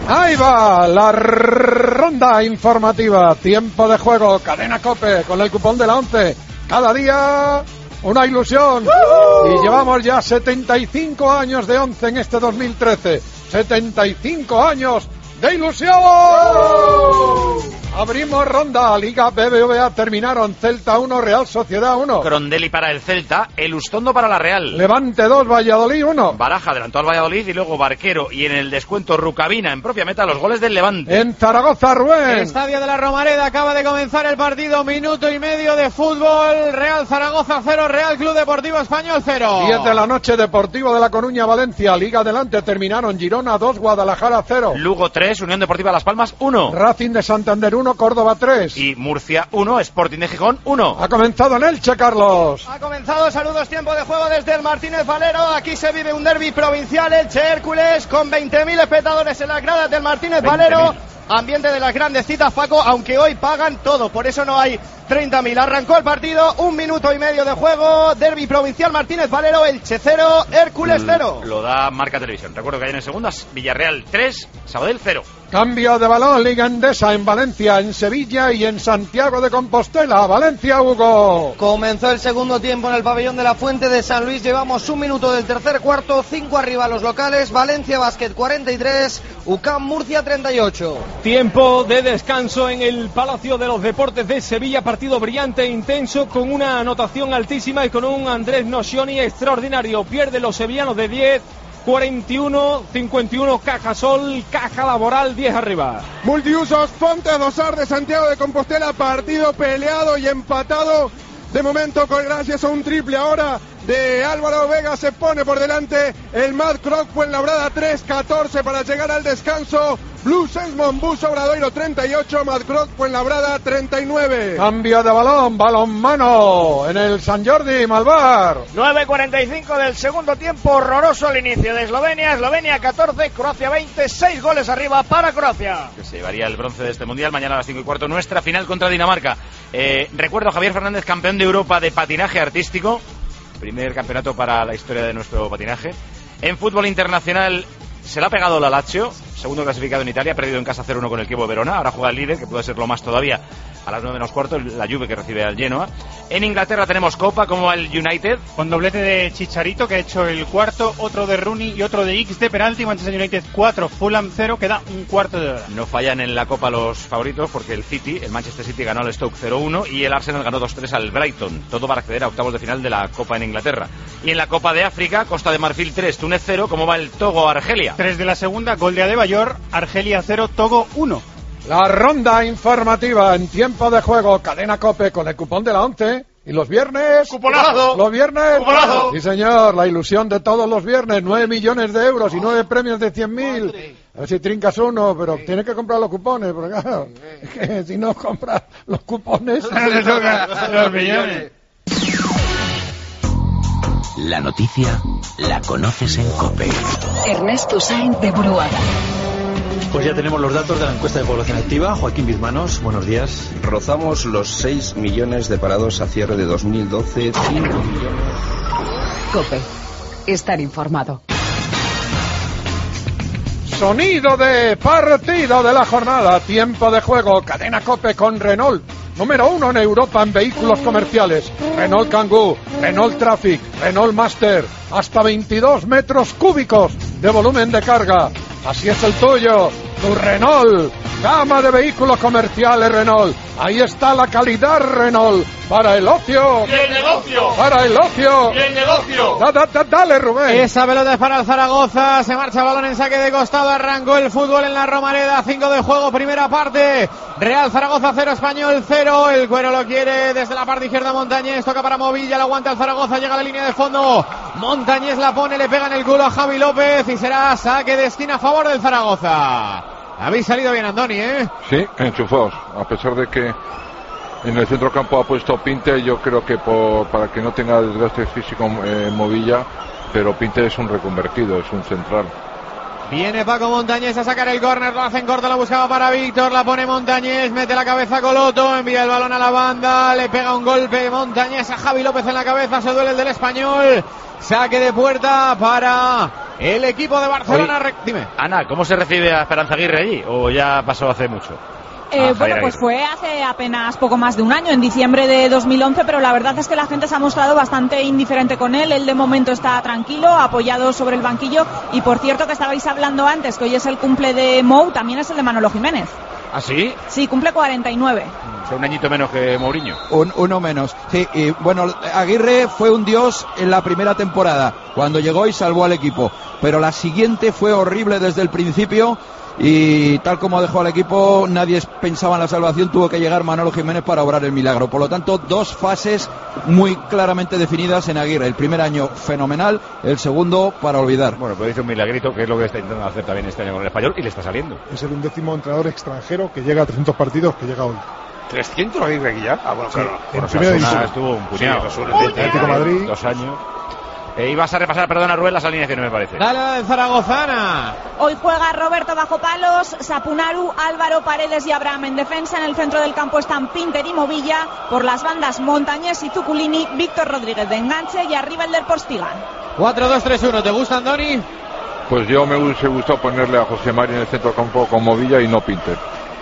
Ahí va la ronda informativa. Tiempo de juego, Cadena COPE con el cupón de la 11. Cada día una ilusión. Y llevamos ya 75 años de 11 en este 2013. 75 años de ilusión. Abrimos ronda. Liga BBVA terminaron. Celta 1, Real Sociedad 1. Crondelli para el Celta, Elustondo para la Real. Levante 2, Valladolid 1. Baraja adelantó al Valladolid y luego Barquero, y en el descuento Rucabina en propia meta los goles del Levante. En Zaragoza, Rubén. Estadio de la Romareda, acaba de comenzar el partido, minuto y medio de fútbol. Real Zaragoza 0, Real Club Deportivo Español 0. 10 de la noche, Deportivo de La Coruña, Valencia. Liga adelante, terminaron. Girona 2, Guadalajara 0. Lugo 3, Unión Deportiva Las Palmas 1. Racing de Santander 1, Córdoba 3. Y Murcia 1, Sporting de Gijón 1. Ha comenzado en Elche, Carlos. Ha comenzado, saludos, tiempo de juego desde el Martínez Valero. Aquí se vive un derbi provincial, Elche Hércules, con 20.000 espectadores en las gradas del Martínez Valero. Ambiente de las grandes citas, Paco, aunque hoy pagan todo, por eso no hay 30.000. Arrancó el partido, 1 minuto y medio de juego. Derbi provincial, Martínez Valero, Elche 0, Hércules 0. Lo da Marca Televisión. Recuerdo que hay en segundas, Villarreal 3, Sabadell 0. Cambio de balón, Liga Endesa en Valencia, en Sevilla y en Santiago de Compostela. Valencia, Hugo. Comenzó el segundo tiempo en el pabellón de la Fuente de San Luis. Llevamos 1 minuto del tercer cuarto, 5 arriba los locales. Valencia Basket 43, UCAM Murcia 38. Tiempo de descanso en el Palacio de los Deportes de Sevilla. Partido brillante e intenso con una anotación altísima y con un Andrés Nocioni extraordinario. Pierden los sevillanos de 10. 41-51, Cajasol, Caja Laboral 10 arriba. Multiusos, Ponte Dosar de Santiago de Compostela, partido peleado y empatado. De momento, gracias a un triple ahora de Álvaro Vega, se pone por delante el Mad Croc Fuenlabrada 3-14 para llegar al descanso. Blues Esmond Bus Obradoiro 38, Mad Croc Fuenlabrada 39. Cambio de balón, balón mano en el San Jordi, Malvar. 9:45 del segundo tiempo, horroroso al inicio de Eslovenia. Eslovenia 14, Croacia 20, 6 goles arriba para Croacia. Que se llevaría el bronce de este mundial mañana a las 5:15, nuestra final contra Dinamarca. Recuerdo a Javier Fernández, campeón de Europa de patinaje artístico. Primer campeonato para la historia de nuestro patinaje. En fútbol internacional se le ha pegado la Lazio, segundo clasificado en Italia, ha perdido en casa 0-1 con el Chievo Verona. Ahora juega el líder, que puede ser lo más todavía, a las 9:15, la Juve, que recibe al Genoa. En Inglaterra tenemos Copa, como el United, con doblete de Chicharito, que ha hecho el cuarto, otro de Rooney y otro de X de penalti. Manchester United 4, Fulham 0, queda un cuarto de hora. No fallan en la Copa los favoritos, porque el Manchester City ganó al Stoke 0-1 y el Arsenal ganó 2-3 al Brighton, todo para acceder a octavos de final de la Copa en Inglaterra. Y en la Copa de África, Costa de Marfil 3, Túnez 0, como va el Togo-Argelia. 3 de la segunda, gol de Adebayor, Argelia 0, Togo 1. La ronda informativa en tiempo de juego, Cadena COPE con el cupón de la 11. Y los viernes... ¡Cuponazo! Los viernes... ¡Cuponazo! Sí, señor, la ilusión de todos los viernes. 9 millones de euros y 9 premios de 100.000. A ver si trincas uno, pero tienes que comprar los cupones, porque claro, es que si no compras los cupones... Le toca los millones. La noticia la conoces en COPE. Ernesto Sainz de Buruaga. Pues ya tenemos los datos de la encuesta de población activa. Joaquín Bizmanos, buenos días. Rozamos los 6 millones de parados a cierre de 2012. 5 millones. COPE. Estar informado. Sonido de partido de la jornada. Tiempo de juego. Cadena COPE con Renault. Número 1 en Europa en vehículos comerciales. Renault Kangoo, Renault Traffic, Renault Master. Hasta 22 metros cúbicos de volumen de carga. Así es el tuyo, tu Renault. Gama de vehículos comerciales Renault. Ahí está la calidad Renault. Para el ocio. ¡Y el negocio! Para el ocio. ¡Y el negocio! Dale, Rubén. Esa pelota es para el Zaragoza. Se marcha el balón en saque de costado. Arrancó el fútbol en la Romareda. 5 de juego, primera parte. Real Zaragoza 0, Español 0. El Cuero lo quiere desde la parte izquierda. Montañés toca para Movilla. La aguanta el Zaragoza. Llega a la línea de fondo. Montañés la pone. Le pega en el culo a Javi López. Y será saque de esquina a favor del Zaragoza. Habéis salido bien, Andoni, ¿eh? Sí, enchufados. A pesar de que en el centrocampo ha puesto Pinte, yo creo que para que no tenga desgaste físico Movilla, pero Pinte es un reconvertido, es un central. Viene Paco Montañés a sacar el córner, lo hacen corto, la buscaba para Víctor, la pone Montañés, mete la cabeza Coloto, envía el balón a la banda, le pega un golpe Montañés a Javi López en la cabeza, se duele el del Español, saque de puerta para el equipo de Barcelona. Oye, Dime. Ana, ¿cómo se recibe a Esperanza Aguirre allí? ¿O ya pasó hace mucho? Bueno, pues fue hace apenas poco más de un año, en diciembre de 2011, pero la verdad es que la gente se ha mostrado bastante indiferente con él. Él de momento está tranquilo, apoyado sobre el banquillo. Y por cierto, que estabais hablando antes, que hoy es el cumple de Mou, también es el de Manolo Jiménez. ¿Ah, sí? Sí, cumple 49. O sea, un añito menos que Mourinho. Uno menos. Sí, y bueno, Aguirre fue un dios en la primera temporada, cuando llegó y salvó al equipo. Pero la siguiente fue horrible desde el principio. Y tal como dejó al equipo, nadie pensaba en la salvación, tuvo que llegar Manolo Jiménez para obrar el milagro. Por lo tanto, dos fases muy claramente definidas en Aguirre. El primer año fenomenal, el segundo para olvidar. Bueno, pues dice un milagrito, que es lo que está intentando hacer también este año con el Español, y le está saliendo. Es el 11º entrenador extranjero que llega a 300 partidos que llega hoy. ¿300 Aguirre aquí ya? Ah, bueno, claro. En primera división estuvo un puñado. Sí, Atlético Madrid. 2 años. Ibas a repasar, perdona, Rubén, las alineaciones, me parece. Dale la del Zaragozana. Hoy juega Roberto bajo palos, Sapunaru, Álvaro, Paredes y Abraham en defensa. En el centro del campo están Pinter y Movilla. Por las bandas Montañés y Zuculini, Víctor Rodríguez de enganche y arriba el del Postigan. 4-2-3-1, ¿te gusta, Andoni? Pues yo me hubiese gustado ponerle a José Mari en el centro del campo con Movilla y no Pinter.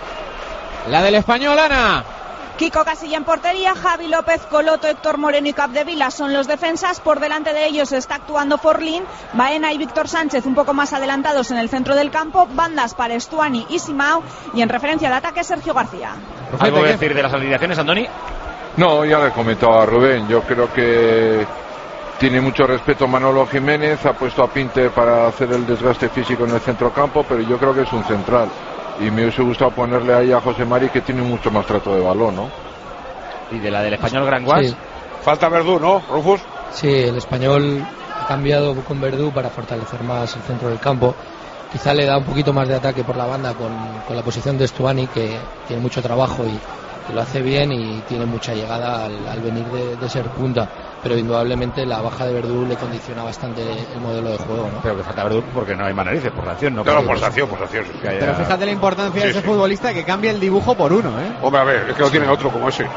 La del Español, Ana. Kiko Casilla en portería, Javi López, Coloto, Héctor Moreno y Capdevila son los defensas. Por delante de ellos está actuando Forlín, Baena y Víctor Sánchez un poco más adelantados en el centro del campo. Bandas para Estuani y Simao. Y en referencia al ataque, Sergio García. ¿Algo que decir de las alineaciones, Andoni? No, ya le comentaba a Rubén. Yo creo que tiene mucho respeto Manolo Jiménez. Ha puesto a Pinter para hacer el desgaste físico en el centro campo, pero yo creo que es un central. Y me hubiese gustado ponerle ahí a José Mari, que tiene mucho más trato de balón, ¿no? ¿Y de la del Español Gran Guas? Sí. Falta Verdú, ¿no, Rufus? Sí, el Español ha cambiado con Verdú para fortalecer más el centro del campo. Quizá le da un poquito más de ataque por la banda con la posición de Estuani, que tiene mucho trabajo y lo hace bien y tiene mucha llegada al venir de ser punta. Pero indudablemente la baja de Verdú le condiciona bastante el modelo de juego, ¿no? Pero que falta Verdú porque no hay más narices, por sanción, ¿no? Claro, por sanción. Pero fíjate la importancia de ese futbolista, que cambia el dibujo por uno, ¿eh? Hombre, a ver, es que no tiene otro como ese.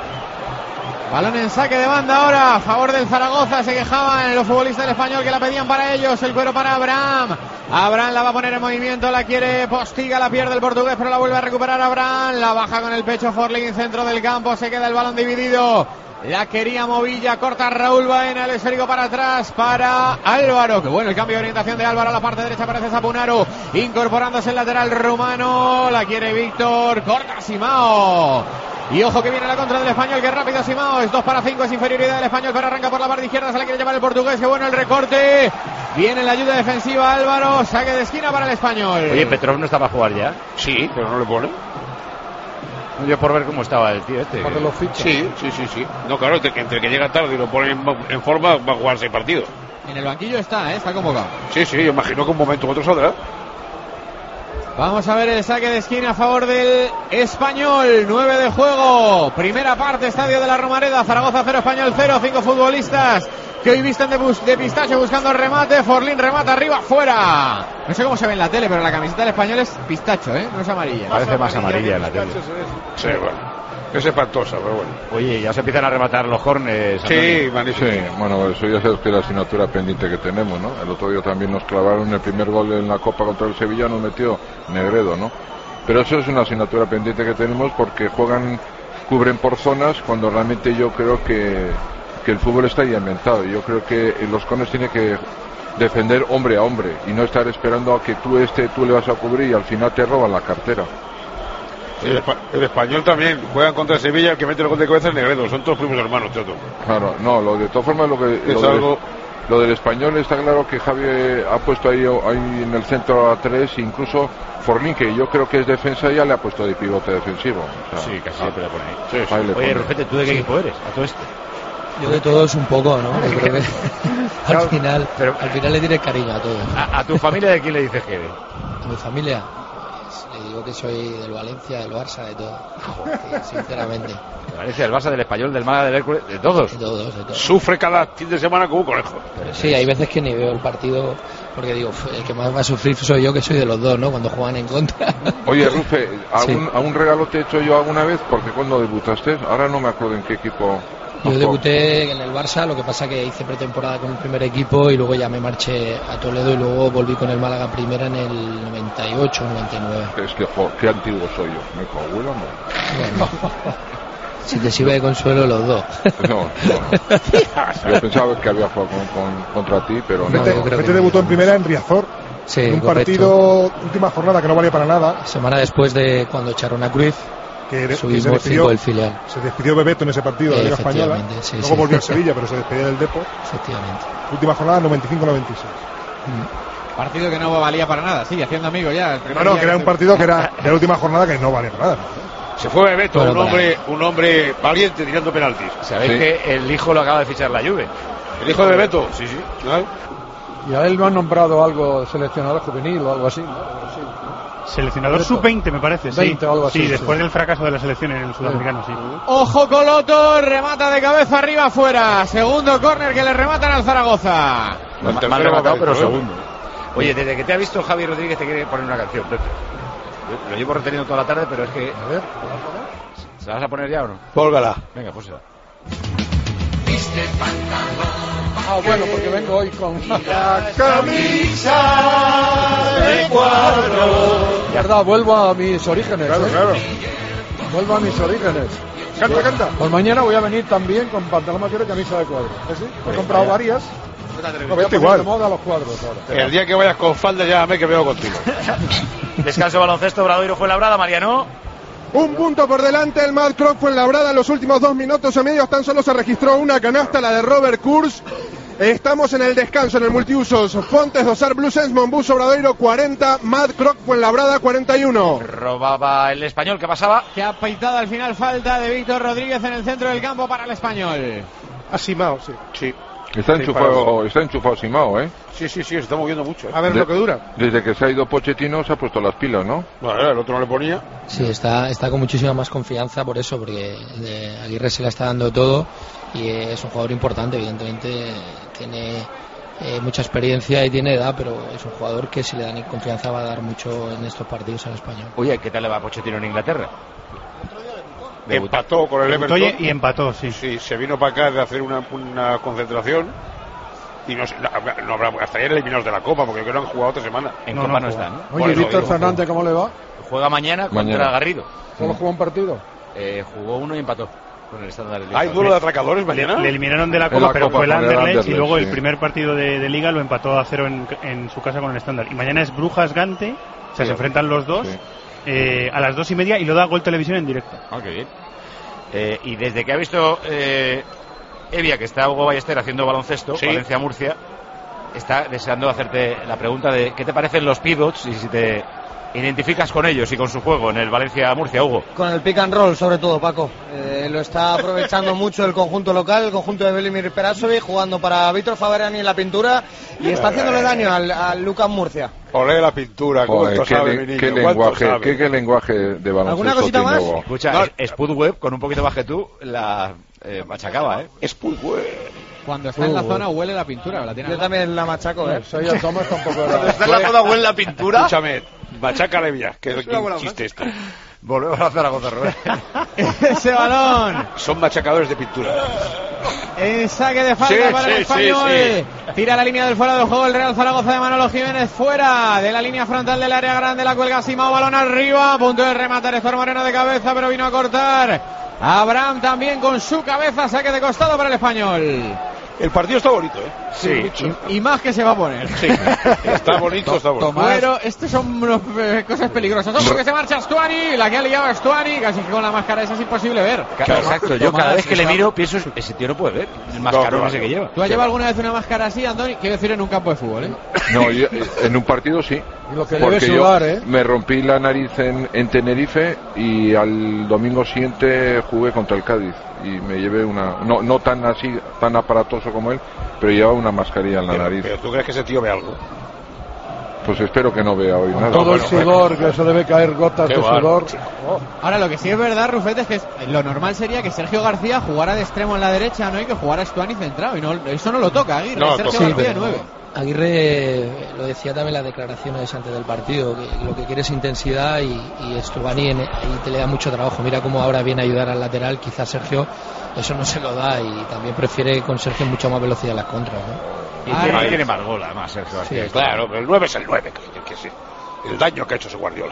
Balón en saque de banda ahora a favor del Zaragoza. Se quejaban los futbolistas del Español que la pedían para ellos. El cuero para Abraham. Abraham la va a poner en movimiento, la quiere Postiga, la pierde el portugués, pero la vuelve a recuperar Abraham. La baja con el pecho Forlín, centro del campo. Se queda el balón dividido. La quería Movilla, corta Raúl Baena, el esférico para atrás para Álvaro. Qué bueno el cambio de orientación de Álvaro a la parte derecha, parece Sapunaru, incorporándose el lateral rumano. La quiere Víctor, corta Simao. Y ojo que viene la contra del Español, que rápido Simao, es 2-5, es inferioridad del Español, pero arranca por la parte izquierda, se la quiere llevar el portugués, qué bueno el recorte. Viene la ayuda defensiva Álvaro, saque de esquina para el Español. Oye, Petrov no está para jugar ya. Sí, pero no le pone. Yo por ver cómo estaba el tío este. Sí. No, claro, entre que llega tarde y lo pone en forma, va a jugar 6 partidos. En el banquillo está, está convocado. Sí, yo imagino que un momento u otro saldrá. Vamos a ver el saque de esquina a favor del Español. 9 de juego. Primera parte, estadio de la Romareda. Zaragoza 0, Español 0. 5 futbolistas que hoy visten de pistacho buscando el remate. Forlín remata arriba, fuera. No sé cómo se ve en la tele, pero la camiseta del Español es pistacho, no es amarilla. Parece más amarilla en la tele. Sí, bueno. Es espantosa, pero bueno. Oye, ya se empiezan a rematar los corners. Sí, bueno, eso ya sabes que es la asignatura pendiente que tenemos, ¿no? El otro día también nos clavaron el primer gol en la Copa contra el Sevilla, nos metió Negredo, ¿no? Pero eso es una asignatura pendiente que tenemos porque cubren por zonas, cuando realmente yo creo que el fútbol está ya inventado. Yo creo que los corners tienen que defender hombre a hombre y no estar esperando a que tú le vas a cubrir y al final te roban la cartera. El Español también juegan contra el Sevilla, el que mete el gol de cabeza es Negredo, son todos primos hermanos, Teoto. Claro, no, de todas formas lo del Español está claro que Javi ha puesto ahí en el centro a 3, incluso Forlín, que yo creo que es defensa, ya le ha puesto de pivote defensivo. O sea, sí, casi siempre le pone ahí. Ahí le Oye, pone. Rufete, ¿tú de qué equipo eres? A todo esto. Yo de todos un poco, ¿no? Yo creo que al final le tienes cariño a todos. ¿A tu familia de quién le dices que eres? A mi familia le digo que soy del Valencia, del Barça, de todo. Joder, sinceramente. Del Valencia, del Barça, del Español, del Málaga, del Hércules, de todos. De todos. Sufre cada fin de semana como un conejo. Sí, hay veces que ni veo el partido porque digo, el que más va a sufrir soy yo, que soy de los dos, ¿no? Cuando juegan en contra. Oye, Rufe, ¿algún regalo te he hecho yo alguna vez? Porque cuando debutaste, ahora no me acuerdo en qué equipo. Yo debuté en el Barça, lo que pasa que hice pretemporada con el primer equipo y luego ya me marché a Toledo y luego volví con el Málaga primera en el 98 99. Es que, qué antiguo soy yo. Me cago en la madre. Bueno, si te sirve de consuelo los dos. No. Yo pensaba que había jugado contra ti, pero no. Rufete debutó en primera en Riazor. Sí, en un correcto. partido, última jornada que no valía para nada. Semana después de cuando echaron a Cruz, subimos 5 del filial. Se despidió Bebeto en ese partido de la Liga Española. Sí, luego volvió a Sevilla, pero se despidió del Depor. Efectivamente. Última jornada 95-96. Partido que no valía para nada, sigue haciendo amigos ya. No, que era un partido que era de la última jornada que no valía para nada. Se fue Bebeto, un hombre valiente tirando penaltis. Sabéis que el hijo lo acaba de fichar la Juve. ¿El hijo de Bebeto? Sí. Y a él lo han nombrado algo seleccionador juvenil o algo así, ¿no? Seleccionador sub-20 me parece, 20 o algo así. Sí, después del fracaso de la selección en el sudamericano, sí. Ojo Coloto, remata de cabeza arriba afuera. Segundo córner que le rematan al Zaragoza. Mal rematado, pero segundo. Oye, desde que te ha visto Javi Rodríguez te quiere poner una canción, Pepe. Lo llevo reteniendo toda la tarde, pero es que... A ver, ¿se la vas a poner ya o no? Póngala. Venga, pues bueno, porque vengo hoy con la camisa de cuadro. Verdad, vuelvo a mis orígenes. Claro. Vuelvo a mis orígenes. Canta. Pues mañana voy a venir también con pantalón vaquero y camisa de cuadro. ¿Sí? He comprado varias. Voy a poner de moda los cuadros ahora. El día que vayas con falda, llámame que veo contigo. Descanso baloncesto, Obradoiro Fuenlabrada, Mariano. Un punto por delante, el Mad Croc Fuenlabrada. En los últimos 2 minutos y medio tan solo se registró una canasta, la de Robert Kurz. Estamos en el descanso en el multiusos. Fontes, Dosar, Blues, Monbus, Obradoiro 40, Mad Croc Fuenlabrada 41. Robaba el Español, ¿qué pasaba? Que ha pitado al final falta de Víctor Rodríguez en el centro del campo para el Español. Ha Simao, sí. Está enchufado Simao, ¿eh? Sí, se está moviendo mucho. A ver lo que dura. Desde que se ha ido Pochettino se ha puesto las pilas, ¿no? Bueno, el otro no le ponía. Sí, está con muchísima más confianza por eso, porque Aguirre se le está dando todo y es un jugador importante, evidentemente tiene mucha experiencia y tiene edad, pero es un jugador que si le dan confianza va a dar mucho en estos partidos al Español. Oye, ¿qué tal le va a Pochettino en Inglaterra? Empató con el Everton. Y empató, sí. Sí, se vino para acá de hacer una concentración y no habrá hasta ayer eliminados de la Copa porque creo que no han jugado otra semana. En Copa no están. Oye, Víctor Fernández, ¿cómo le va? Juega mañana contra Garrido. ¿Solo jugó un partido? Jugó uno y empató con el estándar. ¿Hay duelo de atracadores mañana? Le eliminaron de la Copa, pero fue el Anderlecht y luego el primer partido de Liga lo empató a 0 en su casa con el estándar. Y mañana es Brujas-Gante, se enfrentan los dos. A las 2:30 y lo da Gol Televisión en directo. Qué bien. Y desde que ha visto Evia que está Hugo Ballester haciendo baloncesto, Valencia-Murcia, está deseando hacerte la pregunta de ¿qué te parecen los pivots y si te identificas con ellos y con su juego en el Valencia-Murcia, Hugo? Con el pick and roll, sobre todo, Paco. Lo está aprovechando mucho el conjunto local, el conjunto de Velimir Perasovic, jugando para Víctor Faberani en la pintura y está haciéndole daño al Lucas Murcia. Olé la pintura, ¿cómo esto sabe, mi niño? ¿Qué lenguaje de baloncesto? ¿Alguna cosita más? Escucha, Spudweb con un poquito más que tú la machacaba, Spudweb. Cuando está en la zona huele la pintura. Yo también la machaco, Soy el Thomas tampoco era. Cuando está en la zona huele la pintura. Escúchame, machácale ya, que es un chiste esto. Volvemos a Zaragoza, Roberto. Ese balón. Son machacadores de pintura. En saque de falta para el Español. Tira la línea del fuera del juego el Real Zaragoza de Manolo Jiménez. Fuera de la línea frontal del área grande. La cuelga Simao. Balón arriba. A punto de rematar Héctor Moreno de cabeza, pero vino a cortar. Abraham también con su cabeza. Saque de costado para el Español. El partido está bonito, ¿eh? Sí. Y más que se va a poner. Sí. Está bonito. Pero estos son cosas peligrosas. Ojo que se marcha Stuani. La que ha liado Stuani. Casi que con la máscara esa es imposible ver. Exacto. Yo cada vez que le miro pienso, ese tío no puede ver. El mascarón ese que lleva. ¿Tú has llevado alguna vez una máscara así, Andoni? Quiero decir, en un campo de fútbol, ¿eh? No, yo, en un partido sí. Y lo que debe sudar, me rompí la nariz en Tenerife y al domingo siguiente jugué contra el Cádiz y me llevé una, no tan así, tan aparatoso como él, pero llevaba una mascarilla en la nariz. ¿Pero tú crees que ese tío ve algo? Pues espero que no vea hoy nada. Todo el sudor, que eso debe caer gotas de sudor. Ahora, lo que sí es verdad, Rufete, es que lo normal sería que Sergio García jugara de extremo en la derecha, ¿no? Y que jugara Stuani centrado. Y no, eso no lo toca, Aguirre. Sergio García 9. Aguirre lo decía también en las declaraciones antes del partido, que lo que quiere es intensidad y Stuani ahí te le da mucho trabajo. Mira cómo ahora viene a ayudar al lateral, quizás Sergio eso no se lo da y también prefiere con Sergio mucha más velocidad en las contras, ¿no? Y tiene más gol además Sergio García. Sí, claro, pero el 9 es el 9, que sí. El daño que ha hecho ese Guardiola.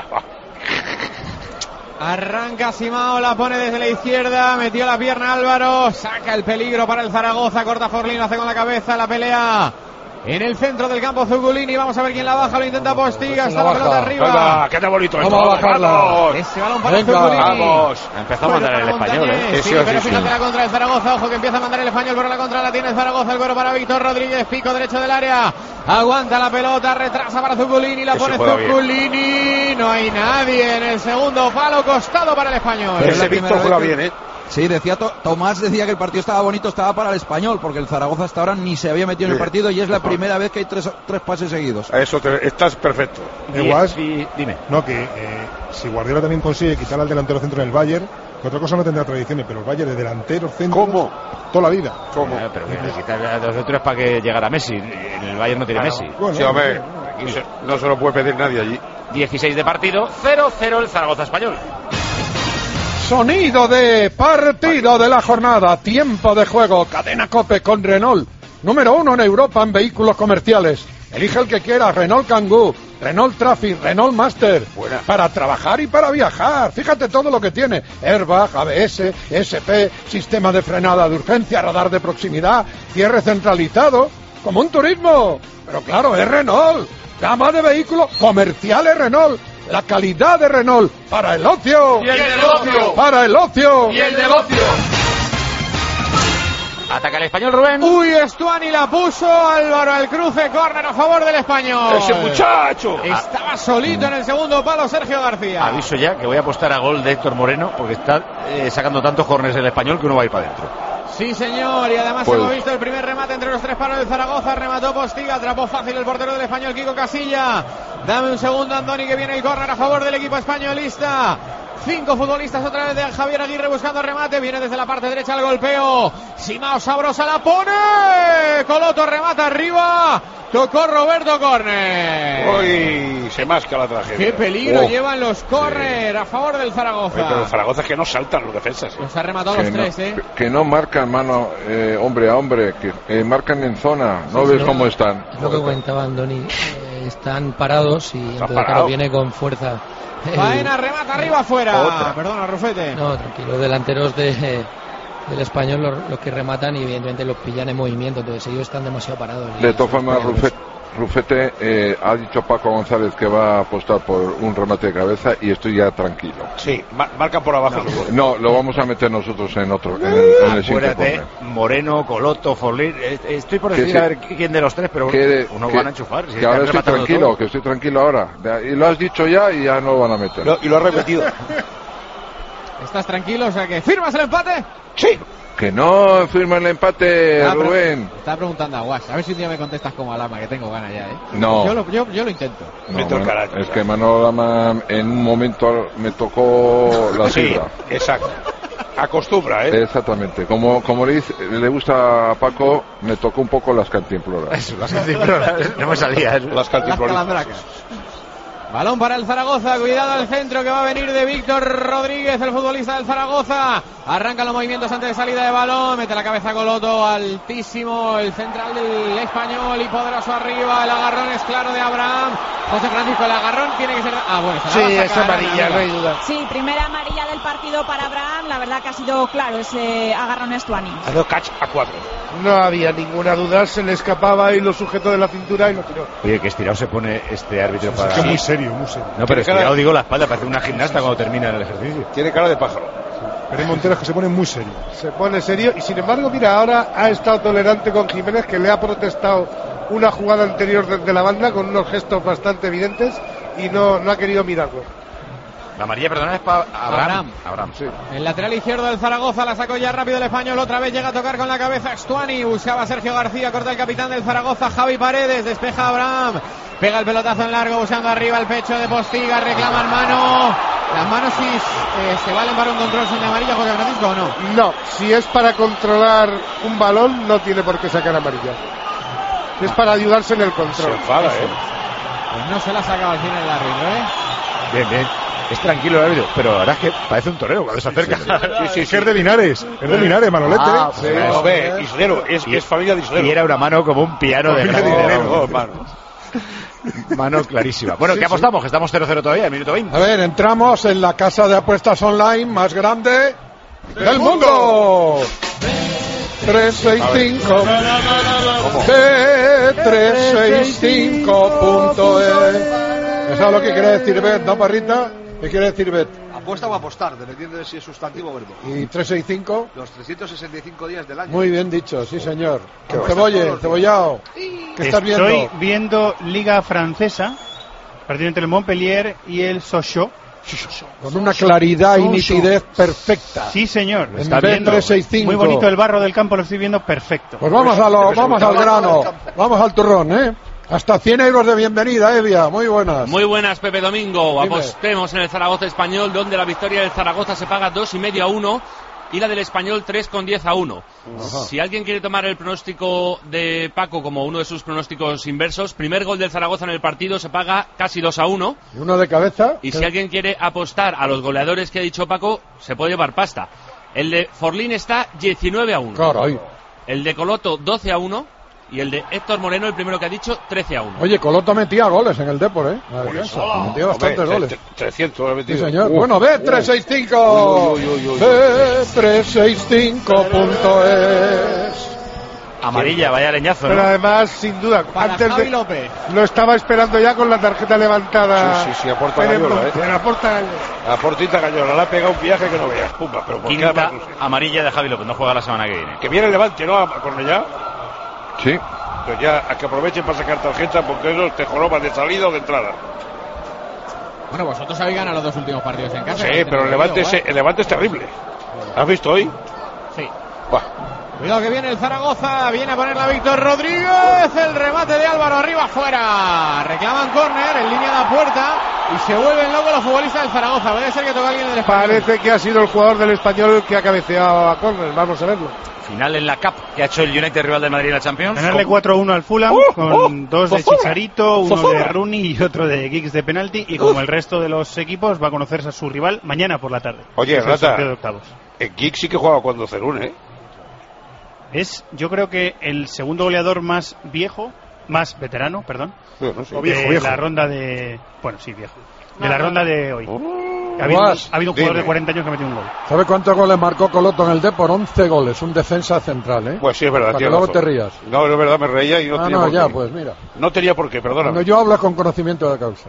Arranca Simao, la pone desde la izquierda, metió la pierna Álvaro, saca el peligro para el Zaragoza, corta Forlín, lo hace con la cabeza, la pelea en el centro del campo Zugulini, vamos a ver quién la baja, lo intenta Postiga, está la pelota arriba. Venga, qué bonito esto. Vamos a bajarla. Ese balón para Zugulini. Vamos. Empezó a mandar el Español, Sí, pero fíjate la contra del Zaragoza, ojo que empieza a mandar el Español, pero la contra la tiene el Zaragoza, el cuero para Víctor Rodríguez, pico derecho del área, aguanta la pelota, retrasa para Zugulini, la pone Zugulini, no hay nadie en el segundo palo, costado para el Español. Ese Víctor juega bien, Sí, decía Tomás decía que el partido estaba bonito, estaba para el Español, porque el Zaragoza hasta ahora ni se había metido en el partido y es la primera vez que hay tres pases seguidos. Eso estás perfecto. Igual, dime. No, que si Guardiola también consigue quitar al delantero centro del Bayern, que otra cosa no tendrá tradiciones, pero el Bayern de delantero centro. ¿Cómo? Toda la vida. ¿Cómo? Pero que quitar a los otros para que llegara Messi. En el Bayern no tiene Messi. Bueno, sí, hombre, no se lo puede pedir nadie allí. 16 de partido, 0-0 el Zaragoza Español. Sonido de partido de la jornada, tiempo de juego, cadena COPE con Renault, número 1 en Europa en vehículos comerciales. Elige el que quiera, Renault Kangoo, Renault Traffic, Renault Master, para trabajar y para viajar. Fíjate todo lo que tiene: airbag, ABS, ESP, sistema de frenada de urgencia, radar de proximidad, cierre centralizado, como un turismo. Pero claro, es Renault, gama de vehículos comerciales Renault. La calidad de Renault para el ocio. Y el negocio. Para el ocio. Y el negocio. Ataca el Español, Rubén. Uy, Stuani la puso, Álvaro al cruce, córner a favor del Español. ¡Ese muchacho! Estaba solito en el segundo palo Sergio García. Aviso ya que voy a apostar a gol de Héctor Moreno, porque está sacando tantos córneres el Español que uno va a ir para adentro. Sí, señor, y además hemos visto el primer remate entre los tres palos del Zaragoza, remató Postiga, atrapó fácil el portero del Español, Kiko Casilla. Dame un segundo, Andoni, que viene el córner a favor del equipo españolista. 5 futbolistas otra vez de Javier Aguirre buscando remate, viene desde la parte derecha el golpeo. Simao sabrosa la pone, Coloto remata arriba, tocó Roberto córner. Uy, se masca la tragedia. Qué peligro llevan los córner a favor del Zaragoza. Oye, pero el Zaragoza es que no saltan los defensas. Los ha rematado los tres, Que no marcan mano hombre a hombre, que marcan en zona. ¿No ves cómo están? Lo que comentaba Andoni, están parados y entonces claro, viene con fuerza. Faena remata arriba afuera. Perdona, Rufete. No, tranquilo, los delanteros del Español los que rematan y evidentemente los pillan en movimiento, entonces ellos están demasiado parados. De todas formas, Rufete ha dicho Paco González que va a apostar por un remate de cabeza y estoy ya tranquilo. Sí, marcan por abajo. No, lo vamos a meter nosotros en otro. En el Acuérdate, Moreno, Coloto, Forlín. Estoy por decir a ver quién de los tres, pero uno van a enchufar. Que ahora estoy tranquilo, que estoy tranquilo ahora. Y lo has dicho ya y ya no lo van a meter. Y lo has repetido. ¿Estás tranquilo? O sea que ¿firmas el empate? Sí. Que no firma el empate, Rubén. Estaba preguntando a Guas. A ver si un día me contestas como Alama, que tengo ganas ya, No. Yo lo intento. No, es que Manolo Lama en un momento me tocó la sidra. Exacto. Acostumbra, Exactamente. Como le gusta a Paco, me tocó un poco las cantimploras. Eso, las cantimploras. No me salía. Las cantimploras. Balón para el Zaragoza, cuidado al centro que va a venir de Víctor Rodríguez, el futbolista del Zaragoza. Arranca los movimientos antes de salida de balón, mete la cabeza Coloto, altísimo, el central del Español y poderoso arriba, el agarrón es claro de Abraham. José Francisco, el agarrón tiene que ser... bueno, sí, es amarilla, no hay duda. Sí, primera amarilla del partido para Abraham, la verdad que ha sido claro ese agarrón Stuani. Ha dado catch a 4. No había ninguna duda, se le escapaba y lo sujetó de la cintura y lo tiró. Oye, que estirado se pone este árbitro para... Es que muy serio, muy serio. No, pero estirado digo la espalda, parece una gimnasta cuando termina el ejercicio. Tiene cara de pájaro. Pero hay Monteros que se pone muy serio. Se pone serio y sin embargo, mira, ahora ha estado tolerante con Jiménez, que le ha protestado una jugada anterior desde la banda con unos gestos bastante evidentes y no ha querido mirarlo. La amarilla, perdona, es para Abraham, sí. El lateral izquierdo del Zaragoza la sacó ya rápido el Español, otra vez llega a tocar con la cabeza Stuani, buscaba a Sergio García, corta el capitán del Zaragoza, Javi Paredes, despeja a Abraham, pega el pelotazo en largo, buscando arriba el pecho de Postiga, reclaman mano. Las manos si se valen para un control son de amarilla, José Francisco, ¿o no? No, si es para controlar un balón no tiene por qué sacar amarilla. Es para ayudarse en el control. Se enfada, Pues no se la ha sacado al final el árbitro, Bien, bien. Es tranquilo el árbitro, pero la verdad es que parece un torero cuando se acerca. Sí, es de Linares. Es de Linares, Manolete. No, ve, Islero, es familia de Islero. Y era una mano como un piano de grande. Mano clarísima. Bueno, ¿qué apostamos? Que estamos 0-0 todavía, minuto 20. A ver, entramos en la casa de apuestas online más grande del mundo. 365 365.es. ¿Sabes lo que quiere decir Bet, no, Parrita? ¿Qué quiere decir Bet? Apuesta o apostar, dependiendo de si es sustantivo o verbo. ¿Y 365? Los 365 días del año. Muy bien dicho, sí señor. Cebollao. ¿Qué estás viendo? Estoy viendo Liga Francesa, partido entre el Montpellier y el Sochaux. Con una claridad y nitidez perfecta. Sí, señor. Está viendo 365. Muy bonito el barro del campo, lo estoy viendo perfecto. Pues vamos al grano, vamos al turrón, Hasta 100 euros de bienvenida, Evia. Muy buenas. Muy buenas, Pepe Domingo. Dime. Apostemos en el Zaragoza Español, donde la victoria del Zaragoza se paga 2,5-1 y la del Español 3,10-1. Si alguien quiere tomar el pronóstico de Paco como uno de sus pronósticos inversos, primer gol del Zaragoza en el partido se paga casi 2-1. ¿Y uno de cabeza? Y si alguien quiere apostar a los goleadores que ha dicho Paco, se puede llevar pasta. El de Forlín está 19-1. Caray. El de Coloto 12-1. Y el de Héctor Moreno, el primero que ha dicho, 13-1. Oye, Coloto metía goles en el Depor, metía bastantes goles. 300 ha metido. Sí, señor. Bueno, B365. B365.es. Amarilla, vaya leñazo, Pero ¿no? además, sin duda, Para antes Javi de López. lo estaba esperando ya con la tarjeta levantada. Sí, aporta Gallola, Aporta Aportita Gallola, le ha pegado un viaje que no veas. Pumba, pero ¿por qué Quinta además? amarilla de Javi López, no juega la semana que viene. Que viene el Levante, ¿no? A Cornellá. Sí. Pues ya, a que aprovechen para sacar tarjeta, porque eso te joroba de salida o de entrada. Bueno, vosotros habéis ganado los dos últimos partidos en casa. Sí, pero el Levante es terrible. ¿Has visto hoy? Sí. Buah. Cuidado que viene el Zaragoza, viene a ponerla Víctor Rodríguez, el remate de Álvaro arriba fuera. Reclaman córner en línea de la puerta y se vuelven locos los futbolistas del Zaragoza. Puede ser que toque alguien del Español. Parece que ha sido el jugador del Español que ha cabeceado a córner, vamos a verlo. Final en la Cup que ha hecho el United, rival del Madrid en la Champions. Ganarle 4-1 al Fulham con dos de Chicharito, uno de Rooney y otro de Giggs de penalti, y como el resto de los equipos va a conocerse a su rival mañana por la tarde. Oye, Es el Rata, sorteo de octavos. Giggs sí que juega cuando Cerún, Es, yo creo que el segundo goleador más veterano, perdón, viejo. la ronda de... Bueno, sí, viejo. De la ronda de hoy. Ha habido un jugador de 40 años que ha metido un gol. ¿Sabe cuántos goles marcó Coloto en el Depor? 11 goles, un defensa central, Pues sí, es verdad. Para que luego te rías. No, es verdad, me reía y no tenía por qué. Pues mira. No tenía por qué, perdóname. Cuando yo hablo con conocimiento de causa.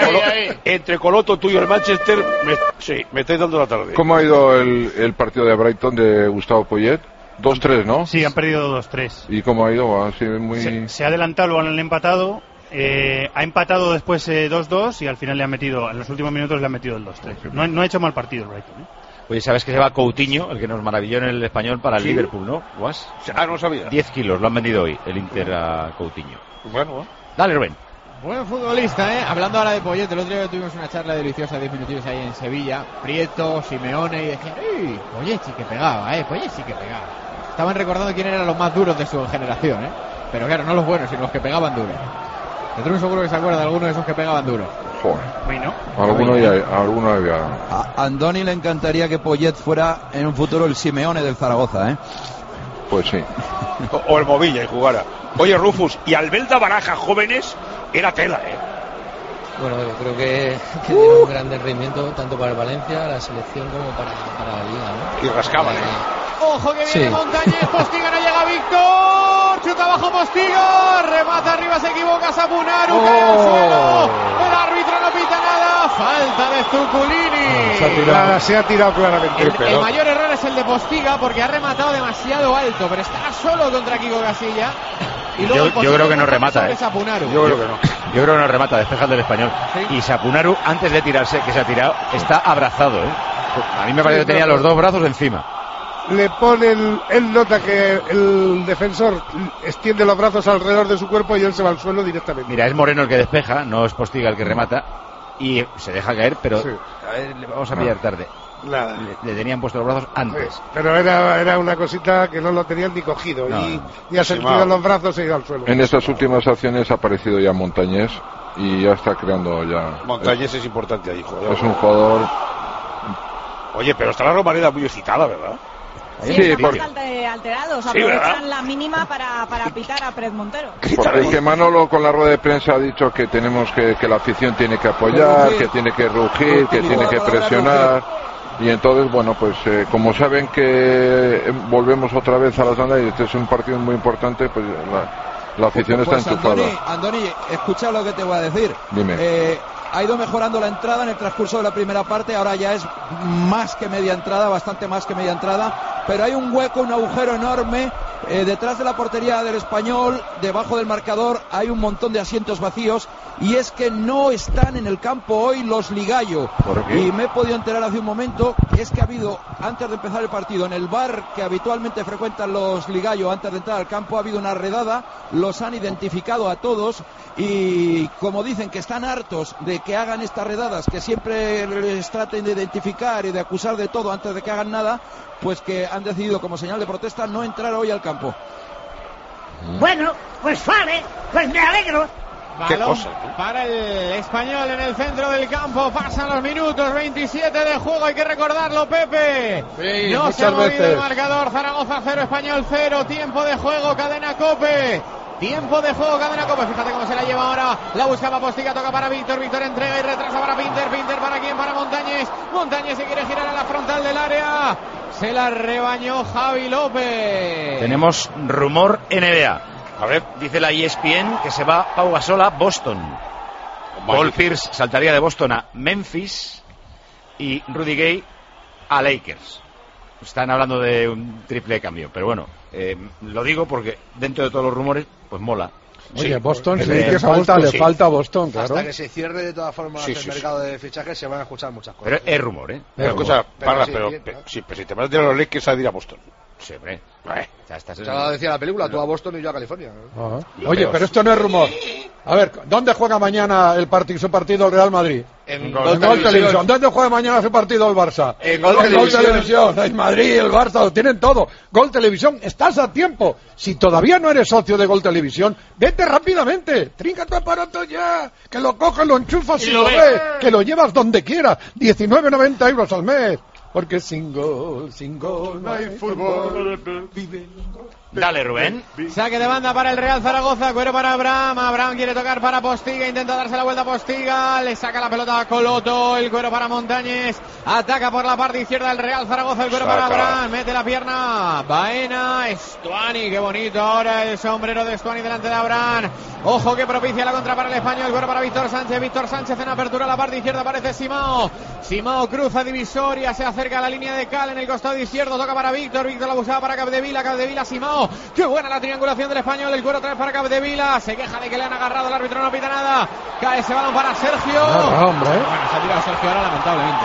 Entre Coloto, tú y el Manchester, me estáis dando la tarde. ¿Cómo ha ido el partido de Brighton de Gustavo Poyet? 2-3, ¿no? Sí, han perdido 2-3. ¿Y cómo ha ido? Ha sido muy... Se ha adelantado, lo han empatado. Ha empatado después 2-2 y al final en los últimos minutos le han metido el 2-3. No ha hecho mal partido el Brighton. Oye, ¿sabes que se va Coutinho, el que nos maravilló en el Español, para el Liverpool, no? ¿Guas? No sabía. 10 kilos, lo han vendido hoy, el Inter a Coutinho. Bueno. Dale, Rubén. Buen futbolista, Hablando ahora de Poyet, el otro día tuvimos una charla deliciosa, 10 minutos ahí en Sevilla. Prieto, Simeone, y decían, ¡uy! Poyet sí que pegaba, Poyet sí que pegaba. Estaban recordando quién eran los más duros de su generación, Pero claro, no los buenos, sino los que pegaban duro. Petrum seguro que se acuerda de alguno de esos que pegaban duro. Joder. Alguno había. A Andoni le encantaría que Poyet fuera en un futuro el Simeone del Zaragoza, Pues sí. O el Movilla y jugara. Oye, Rufus, y Albelda Baraja, jóvenes, era tela, Bueno, yo creo que tiene un gran rendimiento tanto para el Valencia, la selección, como para la Liga, ¿no? Y rascaban, Ojo que viene Montañez, Postiga, no llega Víctor, chuta abajo Postiga, remata arriba, se equivoca Sapunaru, cae al suelo, el árbitro no pita nada, falta de Zuculini. Se ha tirado claramente. El mayor error es el de Postiga porque ha rematado demasiado alto, pero está solo contra Kiko Casilla. Y luego yo creo que no remata, Yo creo que no. Yo creo que no remata, despeja el del Español. ¿Sí? Y Sapunaru, antes de tirarse, que se ha tirado, está abrazado, A mí me parece que tenía los dos brazos encima. Le pone él nota que el defensor extiende los brazos alrededor de su cuerpo y él se va al suelo directamente. Mira, es Moreno el que despeja, no es Postiga el que remata, y se deja caer, pero a ver, le vamos a pillar tarde. Nada. Le tenían puestos los brazos antes. Sí, pero era una cosita que no lo tenían ni cogido. No. Y ha sentido los brazos y ido al suelo. En estas últimas acciones ha aparecido ya Montañés y ya está creando ya. Montañés es importante ahí, joder. Es un jugador. Oye, pero está la Romareda muy excitada, ¿verdad? Sí, bastante alterados. Aprovechan la mínima para pitar a Pérez Montero. Porque es que Manolo con la rueda de prensa ha dicho que tenemos que la afición tiene que apoyar, que tiene que rugir, que tiene que presionar. Y entonces, bueno, pues como saben que volvemos otra vez a las andas y este es un partido muy importante, pues la afición está enchufada. Andoni, escucha lo que te voy a decir. Dime. Ha ido mejorando la entrada en el transcurso de la primera parte, ahora ya es más que media entrada, bastante más que media entrada, pero hay un hueco, un agujero enorme detrás de la portería del Español, debajo del marcador hay un montón de asientos vacíos y es que no están en el campo hoy los Ligallo. Y me he podido enterar hace un momento que es que ha habido, antes de empezar el partido, en el bar que habitualmente frecuentan los Ligallo antes de entrar al campo, ha habido una redada, los han identificado a todos y como dicen que están hartos de que hagan estas redadas, que siempre les traten de identificar y de acusar de todo antes de que hagan nada, pues que han decidido como señal de protesta no entrar hoy al campo. Bueno, pues vale, pues me alegro. Balón para el Español en el centro del campo. Pasan los minutos, 27 de juego, hay que recordarlo, Pepe. Sí, no se ha movido veces. El marcador. Zaragoza 0, Español 0. Tiempo de juego, Cadena COPE. Tiempo de juego, Cadena COPE. Fíjate cómo se la lleva ahora. La buscaba Postiga, toca para Víctor. Víctor entrega y retrasa para Pinter. Pinter para quién, para Montañés. Montañés se quiere girar a la frontal del área. Se la rebañó Javi López. Tenemos rumor NBA. A ver, dice la ESPN que se va Pau Gasol a Boston. Paul Pierce saltaría de Boston a Memphis y Rudy Gay a Lakers. Están hablando de un triple cambio, pero bueno, lo digo porque dentro de todos los rumores, pues mola. Oye, Boston, sí, que le falta a Boston, claro. Hasta que se cierre de todas formas el mercado de fichajes se van a escuchar muchas cosas. Pero es rumor, ¿eh? Pero escucha, pero si te vas a tirar los Lakers a ir a Boston. Sí, hombre. Ya decía la película, tú a Boston y yo a California. Oye, pero esto no es rumor. A ver, ¿dónde juega mañana su partido el Real Madrid? En Gol Televisión. ¿Dónde juega mañana su partido el Barça? En Gol Televisión. En Madrid, el Barça, lo tienen todo. Gol Televisión, estás a tiempo. Si todavía no eres socio de Gol Televisión, vete rápidamente. Trinca tu aparato ya. Que lo coges, lo enchufas y lo ves. Que lo llevas donde quieras. 19,90 € al mes. Porque sin gol no hay fútbol. Dale, Rubén. Saque de banda para el Real Zaragoza, cuero para Abraham. Abraham quiere tocar para Postiga, intenta darse la vuelta a Postiga, le saca la pelota a Coloto, el cuero para Montañés, ataca por la parte izquierda el Real Zaragoza, el cuero para Abraham, mete la pierna, Baena, Stuani, qué bonito ahora el sombrero de Stuani delante de Abraham. Ojo que propicia la contra para el Español, el cuero para Víctor Sánchez en apertura a la parte izquierda aparece Simao cruza divisoria, se acerca a la línea de Cal en el costado izquierdo, toca para Víctor la buscaba para Capdevila, Simao. Qué buena la triangulación del Español, el cuero otra vez para Capdevila, se queja de que le han agarrado, el árbitro no pita nada, cae ese balón para Sergio. Hombre. Bueno, se ha tirado Sergio ahora lamentablemente,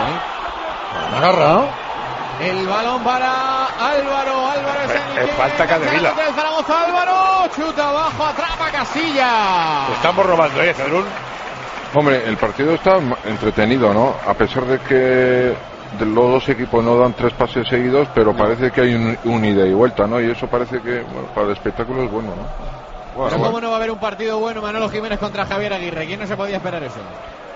Agarra. El balón para Álvaro es el falta Capdevila. El Zaragoza, Álvaro, chuta abajo, atrapa Casilla. Estamos robando, Cedrún. Hombre, el partido está entretenido, ¿no? A pesar de que los dos equipos no dan 3 pases seguidos, pero parece que hay un ida y vuelta, ¿no? Y eso parece que, bueno, para el espectáculo es bueno, ¿no? Pero cómo no va a haber un partido bueno, Manolo Jiménez contra Javier Aguirre. ¿Quién no se podía esperar eso?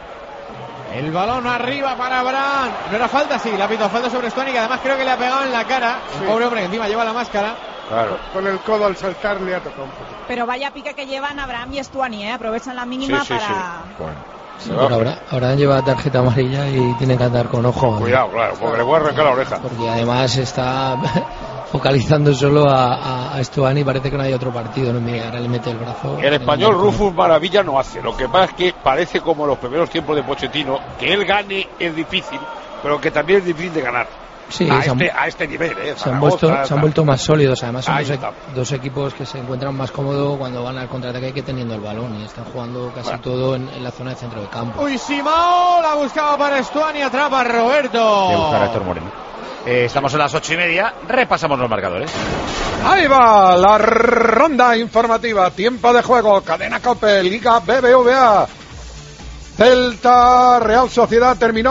El balón arriba para Abraham. No era falta, sí, le ha pitado falta sobre Stuani, que además creo que le ha pegado en la cara. Sí. El pobre hombre que encima lleva la máscara. Claro. Con el codo al saltar le ha tocado un poco. Pero vaya pique que llevan Abraham y Stuani, aprovechan la mínima para... Sí. Bueno. Sí, pero Abraham lleva tarjeta amarilla y tiene que andar con ojo. Cuidado, claro, porque le voy a arrancar la oreja. Porque además está focalizando solo a Stuani, parece que no hay otro partido, ¿no? Mira, ahora le mete el brazo. El Español Rufus maravilla no hace, lo que pasa es que parece como los primeros tiempos de Pochettino, que él gane es difícil, pero que también es difícil de ganar. Sí, a este nivel, se han vuelto más sólidos, además son dos equipos que se encuentran más cómodos cuando van al contraataque que teniendo el balón y están jugando casi todo en la zona de centro del campo. Uy, Simao la buscaba para Stuani, atrapa a Roberto. De buscar a Héctor Moreno. Estamos a las 8:30, repasamos los marcadores. Ahí va la ronda informativa, tiempo de juego, Cadena COPE, Liga BBVA. Celta Real Sociedad terminó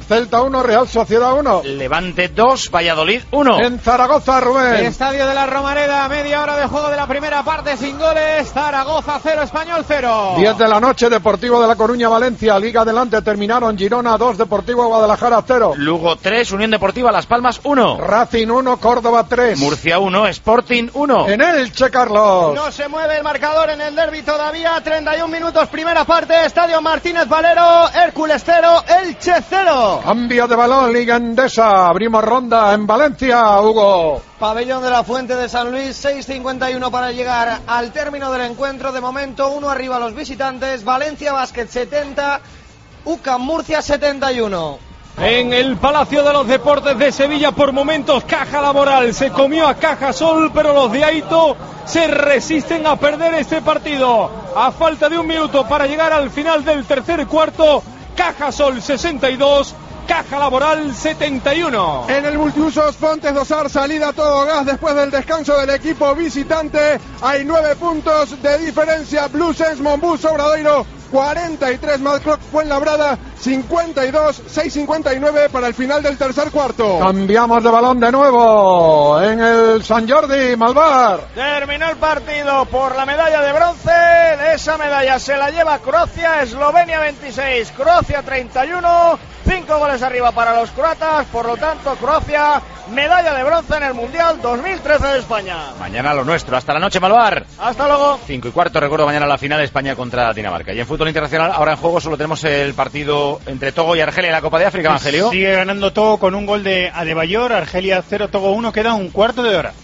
Celta 1, Real Sociedad 1. Levante 2, Valladolid 1. En Zaragoza, Rubén. Estadio de la Romareda, media hora de juego de la primera parte sin goles. Zaragoza 0, Español 0. 10 de la noche, Deportivo de La Coruña, Valencia. Liga adelante, terminaron Girona 2, Deportivo Guadalajara 0. Lugo 3, Unión Deportiva Las Palmas 1. Racing 1, Córdoba 3. Murcia 1, Sporting 1. En Elche, Carlos. No se mueve el marcador en el derbi todavía. 31 minutos, primera parte. Estadio Martínez Valero. Hércules 0, Elche 0. Cambio de balón, Liga Endesa. Abrimos ronda en Valencia, Hugo. Pabellón de la Fuente de San Luis, 6:51 para llegar al término del encuentro. De momento, 1 arriba los visitantes. Valencia Basket 70, UCAM Murcia 71. En el Palacio de los Deportes de Sevilla, por momentos, Caja Laboral se comió a Caja Sol, pero los de Aito se resisten a perder este partido. A falta de 1 minuto para llegar al final del tercer cuarto, Caja Sol 62, Caja Laboral 71. En el multiusos Fontes Dosar, salida a todo gas después del descanso del equipo visitante. Hay 9 puntos de diferencia. Blues, Monbus, Obradoiro 43, Madcroc Fuenlabrada 52, 6:59 para el final del tercer cuarto. Cambiamos de balón de nuevo en el San Jordi, Malvar. Terminó el partido por la medalla de bronce. Esa medalla se la lleva Croacia, Eslovenia 26, Croacia 31. 5 goles arriba para los croatas, por lo tanto Croacia, medalla de bronce en el Mundial 2013 de España. Mañana lo nuestro, hasta la noche, Malvar. Hasta luego. 5:15, recuerdo, mañana la final España contra Dinamarca. Y en fútbol internacional, ahora en juego solo tenemos el partido entre Togo y Argelia en la Copa de África, Evangelio. Sigue ganando Togo con un gol de Adebayor, Argelia 0, Togo 1, queda un cuarto de hora.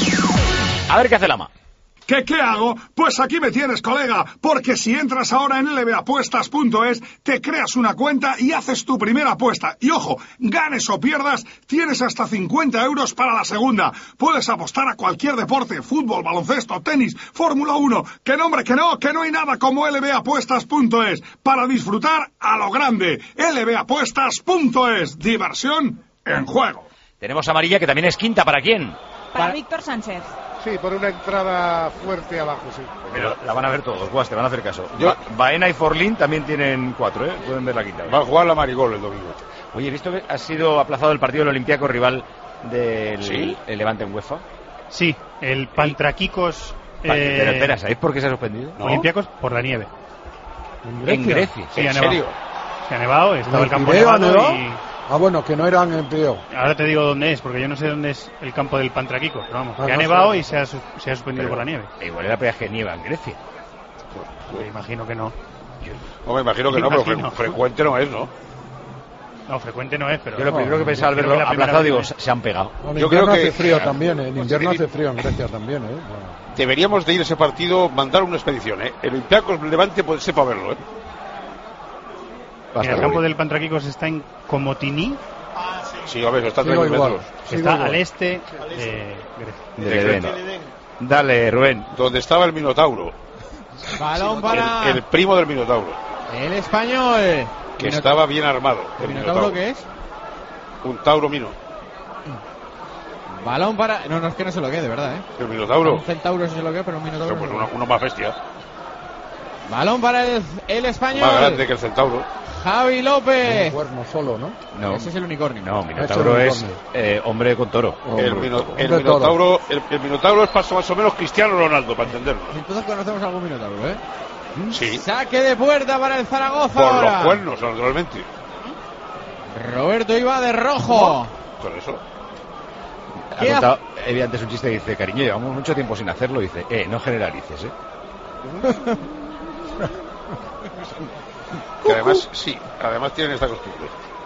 A ver qué hace Lama. ¿Qué hago? Pues aquí me tienes, colega, porque si entras ahora en lbapuestas.es, te creas una cuenta y haces tu primera apuesta. Y ojo, ganes o pierdas, tienes hasta 50 euros para la segunda. Puedes apostar a cualquier deporte, fútbol, baloncesto, tenis, Fórmula 1. Que no hay nada como lbapuestas.es. Para disfrutar a lo grande, lbapuestas.es. Diversión en juego. Tenemos amarilla, que también es quinta, ¿para quién? Para Víctor Sánchez. Sí, por una entrada fuerte abajo, sí. Pero la van a ver todos, Guas, te van a hacer caso. Baena y Forlín también tienen 4, ¿eh? Pueden ver la quinta. Va a jugar la Marigol el domingo. Oye, he visto que ha sido aplazado el partido del Olympiaco, rival del el Levante en UEFA. Sí, el Pantrakikos. Pero espera, ¿sabéis por qué se ha suspendido? ¿No? Olympiacos por la nieve. ¿En Grecia? Sí, ¿En serio? Se ha nevado, estaba el campo nevado y... Ah, bueno, que no eran en Pireo. Ahora te digo dónde es, porque yo no sé dónde es el campo del Pantrakikos, pero vamos, que ha nevado y se ha suspendido por la nieve. Igual era peaje nieva en Grecia. Pues imagino que no. No, me imagino que no, pero frecuente no es, ¿no? No, frecuente no es, pero... Yo lo primero que pensaba al verlo aplazado, digo, se han pegado. En invierno hace frío también, en invierno hace frío en Grecia también, ¿eh? Bueno. Deberíamos de ir a ese partido, mandar una expedición, ¿eh? El Olympiacos Levante puede ser para verlo, ¿eh? El campo del Pantrakikos está en Komotini. Sí, a ver, está a 3 metros. Está al este de Grecia. Dale, Rubén. Donde estaba el Minotauro. Balón para... El primo del Minotauro. El español. Que estaba bien armado. ¿El Minotauro qué es? Un Tauro Mino. Balón para... No, es que no sé lo que es, de verdad, ¿eh? El Minotauro. Un Centauro sí sé lo que es, pero un Minotauro... Pues uno más bestia. Balón para el español. Más grande que el Centauro. Javi López. Cuerno solo, ¿no? No. Ese es el unicornio. No, Minotauro es hombre con toro. El Minotauro es más o menos Cristiano Ronaldo, para entenderlo. Entonces conocemos algún Minotauro, ¿eh? Sí. Saque de puerta para el Zaragoza. Por ahora. los cuernos, naturalmente. Roberto iba de rojo. Con eso. Ha contado, antes un chiste que dice, cariño, llevamos mucho tiempo sin hacerlo. Dice, no generalices, ¿eh? Que además, además tienen esta costumbre.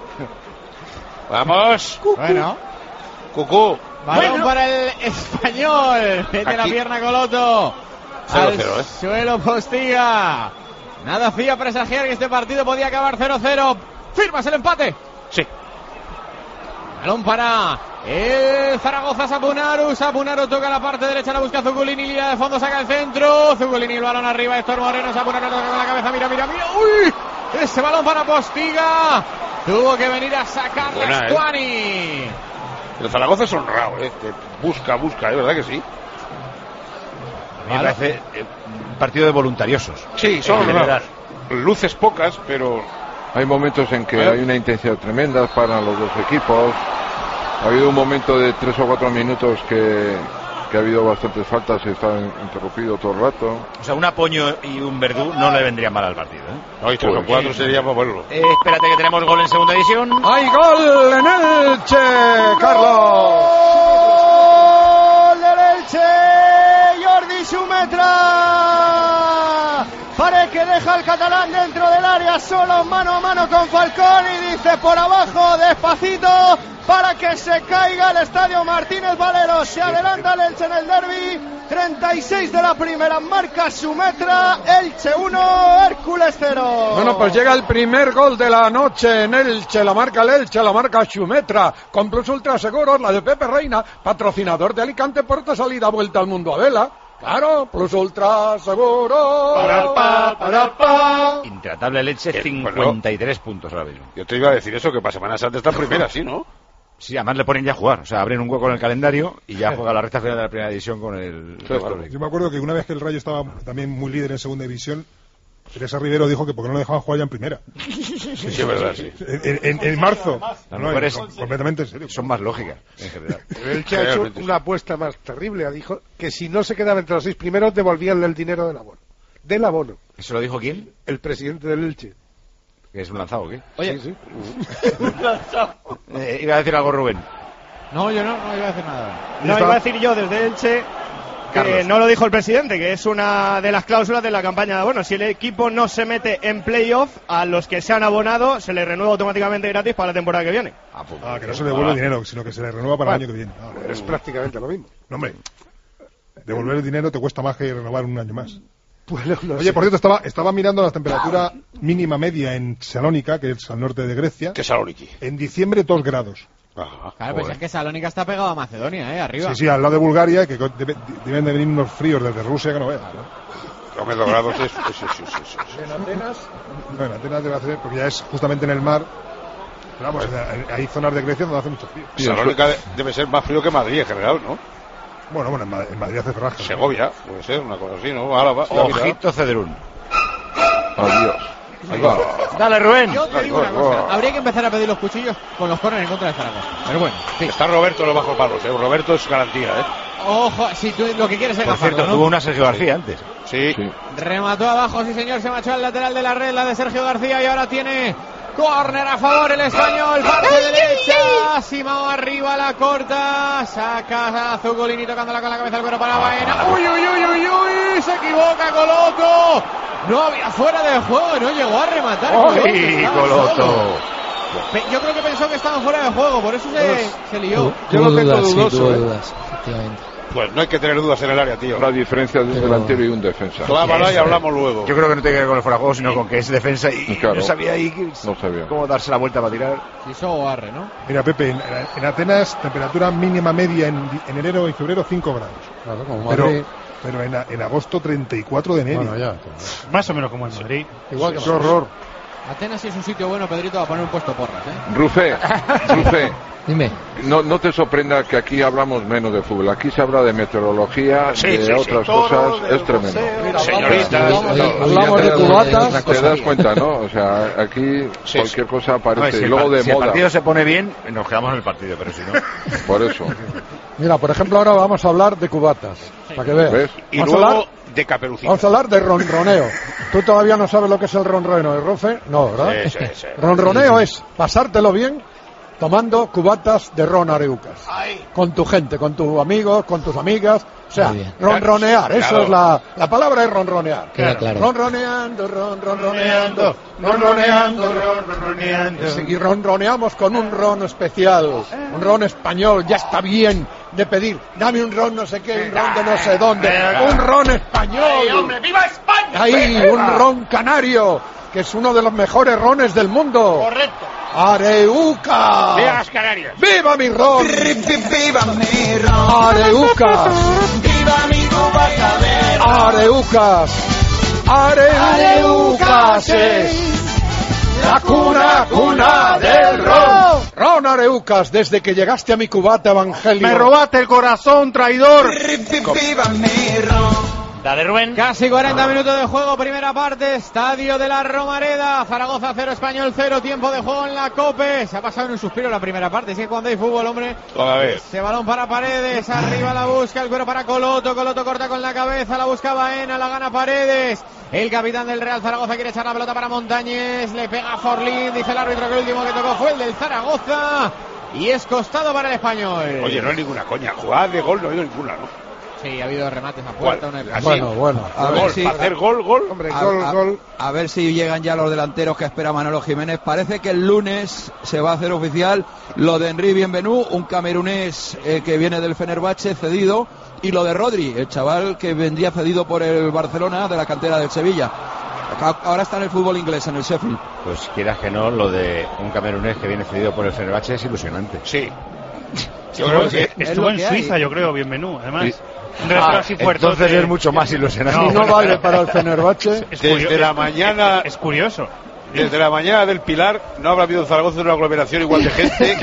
¡Vamos! Bueno. Cucú. Balón para el español. Mete la pierna Coloto. 0-0, al suelo Postiga. Nada hacía presagiar que este partido podía acabar 0-0. ¿Firmas el empate? Sí. Balón para el Zaragoza, Sapunaru. Sapunaru toca la parte derecha, la busca Zuculini, línea de fondo, saca el centro. Zuculini, el balón arriba, Héctor Moreno. Sapunaru toca con la cabeza, mira. ¡Uy! Ese balón para Postiga. Tuvo que venir a sacarle a Stuani. El Zaragoza es honrado, busca, ¿es verdad que sí? A mí me parece un partido de voluntariosos. Sí, son honrados. Luces pocas, pero Hay momentos en que hay una intensidad tremenda para los dos equipos. Ha habido un momento de 3 o 4 minutos que ha habido bastantes faltas y está interrumpido todo el rato. O sea, un Apoño y un Verdú no le vendría mal al partido, ¿eh? No, y 3 o 4 sería para verlo. Espérate que tenemos gol en segunda división. ¡Hay gol en Elche, Carlos! ¡Gol del Elche! ¡Jordi Schumetra! Parece que deja al catalán dentro del área, solo mano a mano con Falcón y dice por abajo, despacito, para que se caiga el estadio Martínez Valero. Se adelanta el Elche en el derbi. 36 de la primera, marca Schumetra. Elche 1, Hércules 0. Bueno, pues llega el primer gol de la noche en Elche. La marca el Elche, la marca Schumetra. Con Plus Ultra Seguros, la de Pepe Reina, patrocinador de Alicante, Puerta Salida, Vuelta al Mundo a Vela. Claro, Plus Ultra Seguro. Intratable el Elche, 53 puntos ahora mismo. Yo te iba a decir eso, que para Semana Santa está en primera, ¿sí, no? Sí, además le ponen ya a jugar. O sea, abren un hueco en el calendario y ya juega la recta final de la primera división con el... Yo me acuerdo que una vez que el Rayo estaba también muy líder en segunda división, Teresa Rivero dijo que porque no lo dejaban jugar ya en primera. Sí, es verdad, sí. En marzo. Las mujeres completamente en serio. son más lógicas, en general. El que ha hecho una apuesta más terrible. Dijo que si no se quedaba entre los 6 primeros, devolvían el dinero del abono. Del abono. ¿Eso lo dijo quién? El presidente del Elche. ¿Que es un lanzado o qué? Oye, Sí. Iba a decir algo Rubén. No, yo no iba a decir nada. No, iba a decir yo desde Elche que Carlos. no lo dijo el presidente, que es una de las cláusulas de la campaña de abono. Si el equipo no se mete en playoff, a los que se han abonado se les renueva automáticamente gratis para la temporada que viene. Que no se devuelve el dinero, sino que se le renueva para el año que viene. Es prácticamente lo mismo. No, hombre, devolver el dinero te cuesta más que renovar un año más. Bueno, no Oye, sé. por cierto, estaba mirando la temperatura mínima media en Salónica, que es al norte de Grecia. ¿Qué Salónica? En diciembre 2 grados. Claro, pues es que Salónica está pegado a Macedonia, arriba. Sí, al lado de Bulgaria, que deben de venir unos fríos desde Rusia que no veas. Los 2 grados es... ¿En Atenas? No, en Atenas debe hacer, porque ya es justamente en el mar. Pero vamos, hay zonas de Grecia donde hace mucho frío. Salónica debe ser más frío que Madrid en general, ¿no? Bueno, en Madrid hace rasca. Segovia, puede ser, una cosa así, ¿no? Álava, Ojito Cedrún. Adiós. Ahí va. Dale, Rubén. Yo te digo una cosa, habría que empezar a pedir los cuchillos con los corners en contra de Zaragoza. Pero bueno, sí. Está Roberto en los bajos palos, ¿eh? Roberto es garantía, ¿eh? Ojo, si tú lo que quieres es Por gafarlo, cierto, ¿no? tuvo una Sergio García antes. Sí. Remató abajo, sí señor, se marchó al lateral de la red, la de Sergio García, y ahora tiene córner a favor el español, parte derecha, Simao arriba, la corta, saca a Zuculini tocándola con la cabeza al cuero para Baena, uy, se equivoca Coloto, no había fuera de juego, no llegó a rematar. ¡Uy, Coloto! Yo creo que pensó que estaba fuera de juego, por eso se lió. Yo lo tengo dudoso. Tuvo dudas, efectivamente. Pues no hay que tener dudas en el área, tío. La diferencia de un delantero y un defensa. Clávala y hablamos luego. Yo creo que no tiene que ver con el fuera de juego, sino con que es defensa y Claro. no sabía ahí cómo darse la vuelta para tirar. Quiso o arre, ¿no? Mira, Pepe, en Atenas, temperatura mínima media en enero y febrero 5 grados. Claro, como Pero, Madrid. pero en agosto 34 de enero. Bueno, ya. Más o menos como en Madrid. Igual que ¡Qué horror! Atenas sí es un sitio bueno, Pedrito, a poner un puesto porras, ¿eh? Rufe, Dime. no te sorprenda que aquí hablamos menos de fútbol. Aquí se habla de meteorología, Sí, de sí, otras toro, cosas. de Es tremendo. Mira, Señoritas, hablamos de cubatas. Te das cuenta, ¿no? O sea, aquí Sí, cualquier cosa aparece. Si Y luego de si el moda. partido se pone bien, nos quedamos en el partido, pero si no... Por eso. Mira, por ejemplo, ahora vamos a hablar de cubatas, para que veas. ¿Ves? Y Vamos a luego hablar- de Caperucita. Vamos a hablar de ronroneo. Tú todavía no sabes lo que es el ronroneo, ¿eh, Rofe? No, ¿verdad? Sí. Ronroneo es pasártelo bien tomando cubatas de ron Areucas. Con tu gente, con tus amigos, con tus amigas. O sea, Muy bien. ronronear. Eso Claro. es la palabra es ronronear. Queda claro. Ronroneando, ronroneando, ronroneando, ronroneando. Y ronroneamos con un ron especial, un ron español. Ya está bien de pedir, dame un ron no sé qué, un ron de no sé dónde, un ron español. ¡Hombre, viva España! Ahí, un ron canario, que es uno de los mejores rones del mundo. Correcto. ¡Areuca! ¡Viva las Canarias! ¡Viva mi ron! ¡Viva mi ron! ¡Areucas! ¡Viva mi cubata de ron! ¡Areucas! ¡Areucas es la cuna del ron! ¡Ron Areucas! Desde que llegaste a mi cubata, Evangelio. ¡Me robaste el corazón, traidor! Dale, Rubén. Casi 40 minutos de juego, primera parte, Estadio de la Romareda, Zaragoza 0, Español 0, tiempo de juego en la COPE. Se ha pasado en un suspiro la primera parte, sí, cuando hay fútbol, hombre. A ver. Ese balón para Paredes, arriba la busca, el cuero para Coloto corta con la cabeza, la busca Baena, la gana Paredes. El capitán del Real Zaragoza quiere echar la pelota para Montañés, le pega a Forlín, dice el árbitro que el último que tocó fue el del Zaragoza. Y es costado para el Español. Oye, no hay ninguna coña, jugada de gol no ha habido ninguna, ¿no? Sí, ha habido remates a puerta. Bueno. A ver si, para hacer gol. Hombre, gol. A ver si llegan ya los delanteros que espera Manolo Jiménez. Parece que el lunes se va a hacer oficial lo de Henry Bienvenú, un camerunés que viene del Fenerbahce cedido, y lo de Rodri, el chaval que vendría cedido por el Barcelona de la cantera del Sevilla. Ahora está en el fútbol inglés, en el Sheffield. Pues quieras que no, lo de un camerunés que viene cedido por el Fenerbahce es ilusionante. Sí. Yo creo que estuvo en Suiza, yo creo, Bienvenú, además. Sí. Así entonces es mucho más ilusionante. No vale para el Fenerbahce. Desde la mañana. Es curioso. Desde la mañana del Pilar no habrá habido en Zaragoza una aglomeración igual de gente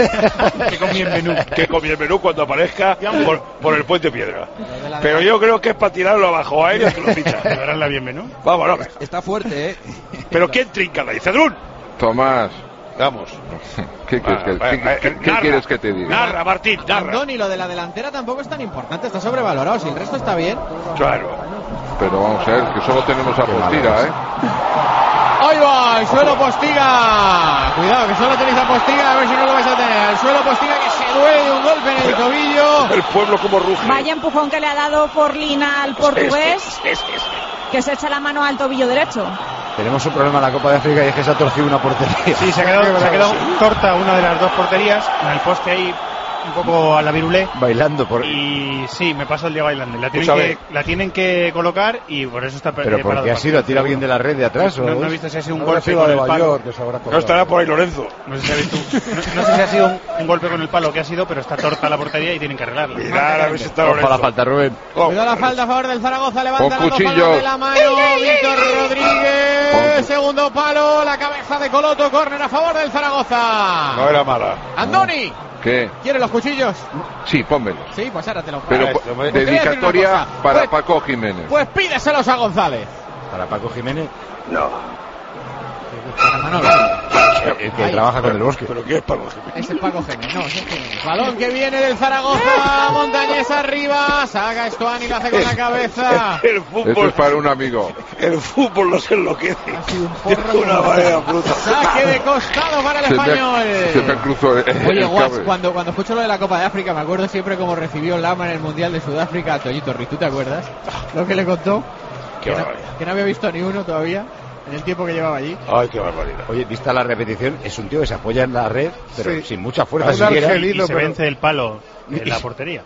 que con Bienvenú cuando aparezca por el Puente Piedra. Pero yo creo que es para tirarlo abajo a él que lo ficha. ¿De verdad la Bienvenú? Vámonos. Está fuerte, Pero ¿quién trinca la Cedrún? Tomás. Vamos. ¿Qué quieres que te diga? Narra, Martín, narra. Andoni, lo de la delantera tampoco es tan importante, está sobrevalorado, si el resto está bien. Claro. Pero vamos a ver, que solo tenemos a Postiga, ¿eh? ¡Ahí va! ¡El suelo Postiga! Cuidado, que solo tenéis a Postiga, a ver si no lo vais a tener. El suelo Postiga que se duele de un golpe en el tobillo. El pueblo como ruge. Vaya empujón que le ha dado Forlín al portugués, que se echa la mano al tobillo derecho. Tenemos un problema en la Copa de África y es que se ha torcido una portería. Sí, se ha quedado torta una de las dos porterías, en el poste ahí un poco a la virulé. Bailando por... Y sí, me pasa el día bailando. La tienen que colocar y por eso está ¿Pero por qué ha sido? ¿Ha tirado alguien de la red de atrás? No he visto si ha sido un golpe con el palo. No estará por ahí Lorenzo. No sé si ha sido un golpe con el palo que ha sido, pero está torta la portería y tienen que arreglarla. Mirar a ver si está Lorenzo. Ojo a la falta, Rubén. Cuidado la falta a favor del Zaragoza, levanta Con cuchillo de la mano Víctor Rodríguez, segundo palo, la cabeza de Coloto, córner a favor del Zaragoza. No era mala. Andoni. ¿Qué? ¿Quieres los cuchillos? Sí, pónmelos. Sí, pues ahora te los Pero dedicatoria para Paco Jiménez. Pues pídeselos a González. ¿Para Paco Jiménez? No. Para Manolo. El que trabaja con el Bosque. ¿Pero qué es Paco Jiménez? Ese es Paco Jiménez, no, ese es Jiménez. Balón que viene del Zaragoza, Montañés arriba, saca Estuani y lo hace con la cabeza. El fútbol. Eso es para un amigo. El fútbol no se enloquece. De una manera bruta. Saque de costado para el Español. Se me cruzó Oye, Guas, cuando escucho lo de la Copa de África, me acuerdo siempre cómo recibió Lama en el Mundial de Sudáfrica a Toñito Ruiz. ¿Tú te acuerdas? Lo que le contó. Que no había visto ni uno todavía en el tiempo que llevaba allí. Ay, qué barbaridad. Oye, vista la repetición, es un tío que se apoya en la red, pero Sí. sin mucha fuerza Un siquiera. argelino, Y se pero- vence el palo en la portería.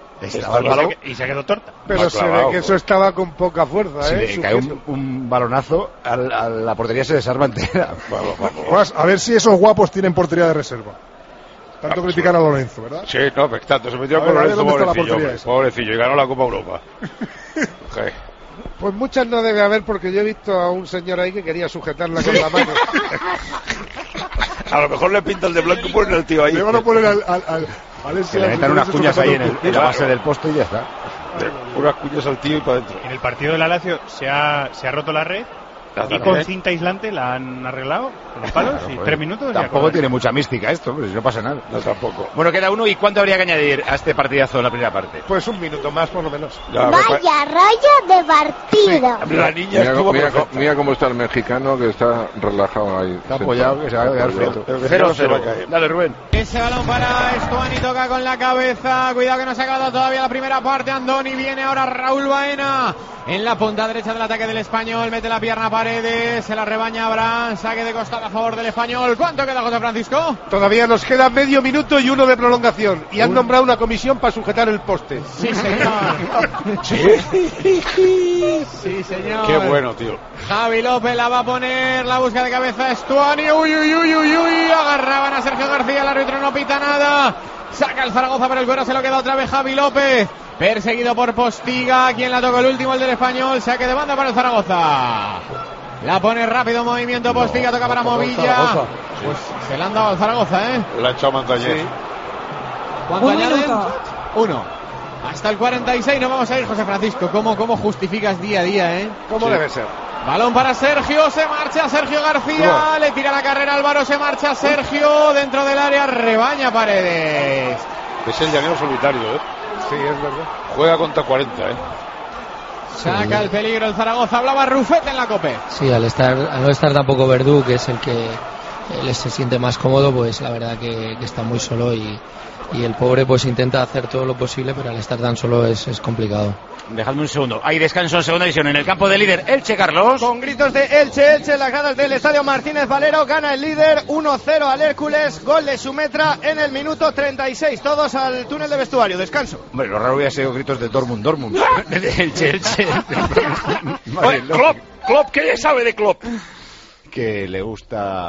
Y se quedó torta. Pero se ve que eso estaba con poca fuerza, Si ¿eh? le cae un balonazo, a la portería se desarma entera. Pues, a ver si esos guapos tienen portería de reserva. Tanto criticar a Lorenzo, ¿verdad? Sí, no, pero tanto se metió A con ver, Lorenzo, ¿dónde está la pobrecillo, portería hombre, esa? pobrecillo, y ganó la Copa Europa. Okay. Pues muchas no debe haber porque yo he visto a un señor ahí que quería sujetarla con la mano. A lo mejor le pinta el de blanco y ponen al tío ahí. Le van a poner al Que le metan unas cuñas ahí en la base del poste y ya está. Unas cuñas al tío y para adentro. En el partido de la Lazio se ha roto la red y con cinta aislante la han arreglado con los palos y 3 minutos. y Tampoco acabó. tiene mucha mística esto, pues si no pasa nada. No, tampoco. Bueno, queda uno. ¿Y cuánto habría que añadir a este partidazo en la primera parte? Pues un minuto más, por lo menos. Vaya raya de partido. La niña estuvo Mira cómo está el mexicano, que está relajado ahí. Está apoyado, que se va a quedar frito. 0-0. Dale, Rubén. Ese balón para Estuani, toca con la cabeza. Cuidado que no se ha acabado todavía la primera parte. Andoni, viene ahora Raúl Baena. En la punta derecha del ataque del Español, mete la pierna a Paredes, se la rebaña Abraham, saque de costado a favor del Español. ¿Cuánto queda, José Francisco? Todavía nos queda medio minuto y uno de prolongación. Y han nombrado una comisión para sujetar el poste. Sí, señor. Sí, señor. Qué bueno, tío. Javi López la va a poner, la busca de cabeza Estuani. Uy, uy, uy, uy, uy. Agarraban a Sergio García, el árbitro no pita nada. Saca el Zaragoza, pero el cuero se lo queda otra vez Javi López. Perseguido por Postiga. ¿Quién la tocó? El último, el del Español. Saque de banda para el Zaragoza. La pone rápido en movimiento Postiga, toca para Movilla. Pues se la han dado al Zaragoza, ¿eh? La ha echado Montañés. ¿Cuánto añaden? 1. Hasta el 46 nos vamos a ir, José Francisco. ¿Cómo justificas día a día, ¿Cómo debe ser? Balón para Sergio, se marcha Sergio García, le tira la carrera Álvaro, se marcha Sergio, dentro del área, rebaña Paredes. Es el llanero solitario, Sí, es verdad. Juega contra 40, Saca el peligro el Zaragoza, hablaba Rufete en la COPE. Sí, al no estar tampoco Verdú, que es el que él se siente más cómodo, pues la verdad que está muy solo y el pobre pues intenta hacer todo lo posible, pero al estar tan solo es complicado. Dejadme un segundo. Hay descanso en segunda división en el campo de líder Elche, Carlos. Con gritos de Elche en las gradas del Estadio Martínez Valero. Gana el líder 1-0 al Hércules. Gol de Sumetra en el minuto 36. Todos al túnel de vestuario. Descanso. Hombre, lo raro hubiera sido gritos de Dortmund. Elche. Oye, Klopp, ¿qué le sabe de Klopp? Que le gusta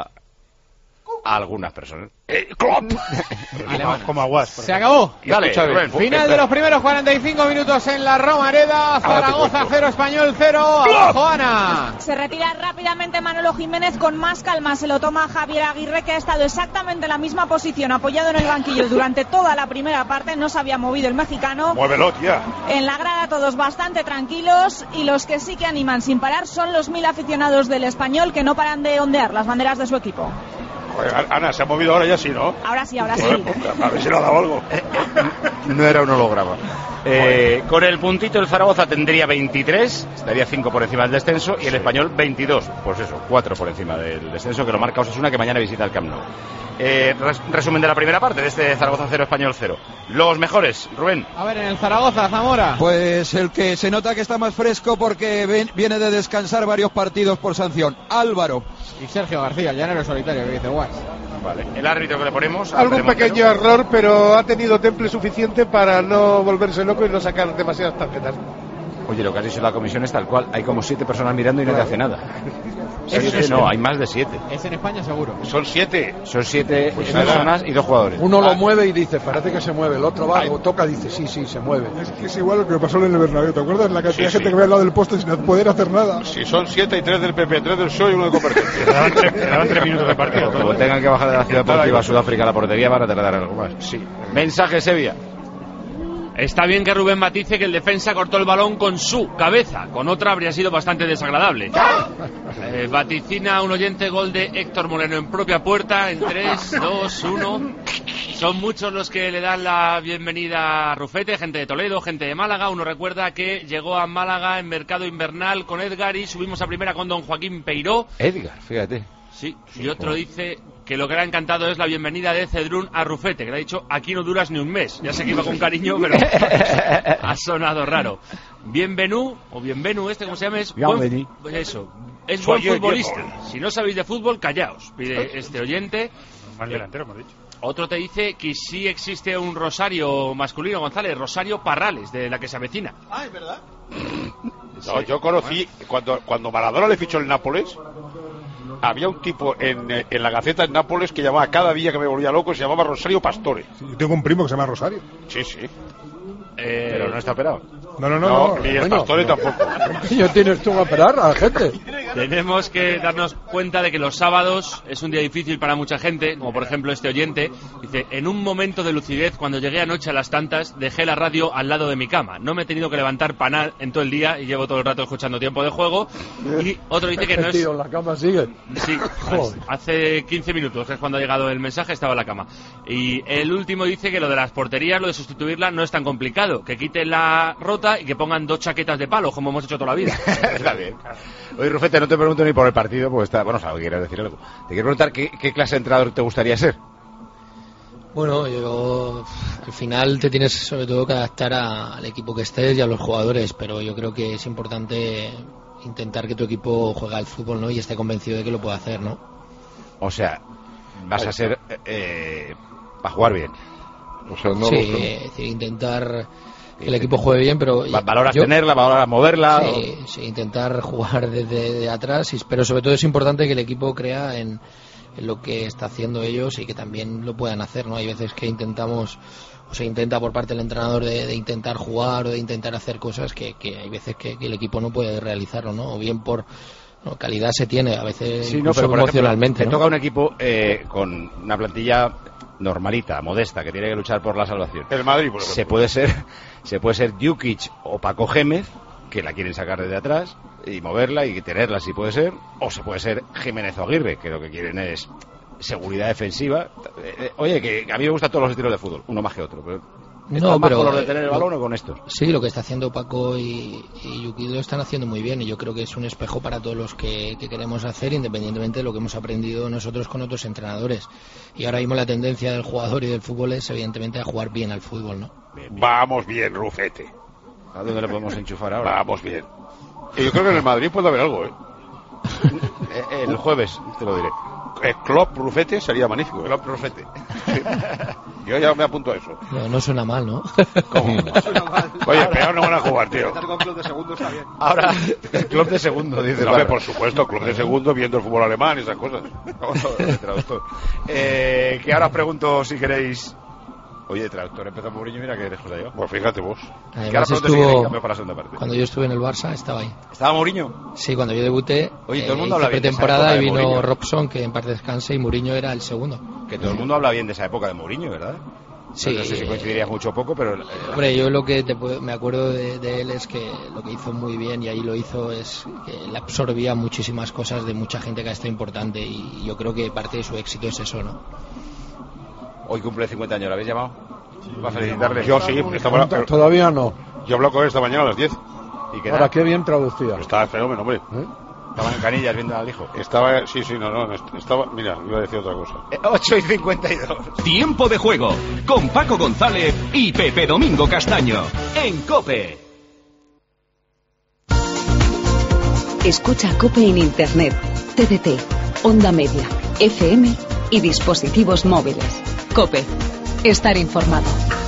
a algunas personas. Klopp. Como Aguas. Se acabó. Dale, final de los primeros 45 minutos en la Romareda. Zaragoza 0, Español 0. Abajo, Ana. Se retira rápidamente Manolo Jiménez con más calma. Se lo toma Javier Aguirre, que ha estado exactamente en la misma posición, apoyado en el banquillo durante toda la primera parte. No se había movido el mexicano. Muévelo, tía. En la grada todos bastante tranquilos, y los que sí que animan sin parar son los 1000 aficionados del Español, que no paran de ondear las banderas de su equipo. Ana, se ha movido ahora ya sí, ¿no? Ahora sí. A ver si le ha dado algo. No era un holograma. Con el puntito el Zaragoza tendría 23, estaría 5 por encima del descenso, y el Español 22, pues eso, 4 por encima del descenso, que lo marca Osasuna, que mañana visita el Camp Nou. Resumen de la primera parte de este Zaragoza 0, Español 0. Los mejores, Rubén. A ver, en el Zaragoza, Zamora. Pues el que se nota que está más fresco porque viene de descansar varios partidos por sanción, Álvaro. Y Sergio García, el llanero solitario, que dice Guas. Vale, el árbitro que le ponemos. Algún pequeño error, pero ha tenido temple suficiente para no volverse loco y no sacar demasiadas tarjetas. Oye, lo que has dicho en la comisión es tal cual. Hay como 7 personas mirando y nadie hace nada. No, hay más de 7. Es en España seguro. Son 7. Son 7 personas y 2 jugadores. Uno lo mueve y dice, parece que se mueve. El otro va, o toca, dice, sí, se mueve. Es que es igual lo que pasó en el Bernabéu. ¿Te acuerdas? La cantidad de gente que ve al lado del poste sin poder hacer nada. Si son 7, y 3 del PP, 3 del PSOE y 1 de Convergencia. Daban 3 minutos de partido. Como tengan que bajar de la ciudad deportiva a Sudáfrica a la portería, van a tardar algo más. Sí. Mensaje, Sevilla. Está bien que Rubén matice que el defensa cortó el balón con su cabeza, con otra habría sido bastante desagradable. Vaticina un oyente gol de Héctor Moreno en propia puerta, en 3, 2, 1. Son muchos los que le dan la bienvenida a Rufete, gente de Toledo, gente de Málaga. Uno recuerda que llegó a Málaga en mercado invernal con Edgar y subimos a primera con don Joaquín Peiró. Edgar, fíjate. Sí, y otro dice que lo que le ha encantado es la bienvenida de Cedrún a Rufete, que le ha dicho, aquí no duras ni un mes. Ya sé que iba con cariño, pero ha sonado raro. Bienvenú, o bienvenú, como se llama, es buen, eso, es buen futbolista. Si no sabéis de fútbol, callaos, pide este oyente. Más delantero, hemos dicho. Otro te dice que sí existe un Rosario masculino, González, Rosario Parrales, de la que se avecina. Ah, es verdad. No, yo conocí, cuando Maradona le fichó el Nápoles, había un tipo en la Gaceta en Nápoles que llamaba cada día que me volvía loco, se llamaba Rosario Pastore. Sí, yo tengo un primo que se llama Rosario. Sí. Pero no está operado. No. Ni el Pastore tampoco. ¿Ya tienes tú a operar a la gente? Tenemos que darnos cuenta de que los sábados es un día difícil para mucha gente, como por ejemplo este oyente. Dice, en un momento de lucidez, cuando llegué anoche a las tantas, dejé la radio al lado de mi cama. No me he tenido que levantar para nada en todo el día y llevo todo el rato escuchando Tiempo de Juego. Y otro dice que no es... Tío, en la cama sigue. Sí, hace 15 minutos, que es cuando ha llegado el mensaje, estaba en la cama. Y el último dice que lo de las porterías, lo de sustituirla, no es tan complicado. Que quiten la rota y que pongan 2 chaquetas de palo, como hemos hecho toda la vida. Está bien. Oye, Rufete, no te pregunto ni por el partido, porque está... Bueno, sabes que quieres decir algo. Te quiero preguntar qué clase de entrenador te gustaría ser. Bueno, yo al final te tienes sobre todo que adaptar al equipo que estés y a los jugadores, pero yo creo que es importante intentar que tu equipo juegue al fútbol, ¿no? Y esté convencido de que lo puede hacer, ¿no? O sea, vas a ser para jugar bien. O sea, no sí, es decir, intentar que el equipo juegue bien, pero valoras tenerla, valoras moverla. Sí, intentar jugar desde atrás, pero sobre todo es importante que el equipo crea en lo que está haciendo ellos y que también lo puedan hacer, ¿no? Hay veces que intentamos, o se intenta por parte del entrenador de intentar jugar o de intentar hacer cosas que hay veces que el equipo no puede realizarlo, ¿no? O bien por calidad se tiene, a veces sí, incluso pero emocionalmente. Ejemplo, te toca un equipo con una plantilla normalita, modesta, que tiene que luchar por la salvación. El Madrid, por ejemplo. Se puede ser Jukic o Paco Gémez, que la quieren sacar desde atrás y moverla y tenerla si puede ser, o se puede ser Jiménez o Aguirre, que lo que quieren es seguridad defensiva. Oye, que a mí me gustan todos los estilos de fútbol, uno más que otro, pero ¿están más con los de tener el balón o con estos? Sí, lo que está haciendo Paco y Yuki lo están haciendo muy bien, y yo creo que es un espejo para todos los que queremos hacer, independientemente de lo que hemos aprendido nosotros con otros entrenadores. Y ahora mismo la tendencia del jugador y del fútbol es evidentemente a jugar bien al fútbol, ¿no? Bien. Vamos bien, Rufete. ¿A dónde le podemos enchufar ahora? Vamos bien. Y yo creo que en el Madrid puede haber algo, El jueves, te lo diré. Klopp Rufete sería magnífico. Klopp Rufete. Yo ya me apunto a eso. No suena mal, ¿no? ¿Cómo? No suena mal. Oye, peor no van a jugar, tío. Con club de segundo está bien. Ahora, el club de segundo, dice. No, por supuesto, club de segundo, viendo el fútbol alemán y esas cosas. Traductor. Que ahora os pregunto si queréis. Oye, traductor, empezó Mourinho, mira que lejos de yo. Pues fíjate vos. Además estuvo, cuando yo estuve en el Barça, estaba ahí. ¿Estaba Mourinho? Sí, cuando yo debuté. Oye, todo el mundo habla bien de esa pretemporada época de y vino Mourinho. Robson, que en parte descanse, y Mourinho era el segundo. Que todo el mundo habla bien de esa época de Mourinho, ¿verdad? Sí. No sé si coincidirías mucho o poco, pero... Hombre, yo lo que me acuerdo de él es que lo que hizo muy bien, y ahí lo hizo, es que él absorbía muchísimas cosas de mucha gente que ha estado importante, y yo creo que parte de su éxito es eso, ¿no? Hoy cumple 50 años, ¿lo habéis llamado? ¿Va a felicitarle? Yo sí, todavía no. Yo hablo con él esta mañana a las 10. ¿Y qué Ahora, tal? qué bien traducía. Estaba fenómeno, hombre. Estaban en Canillas viendo al hijo. Estaba, sí, estaba, mira, iba a decir otra cosa. 8:52. Tiempo de juego con Paco González y Pepe Domingo Castaño en COPE. Escucha COPE en Internet, TDT, Onda Media, FM y dispositivos móviles. COPE. Estar informado.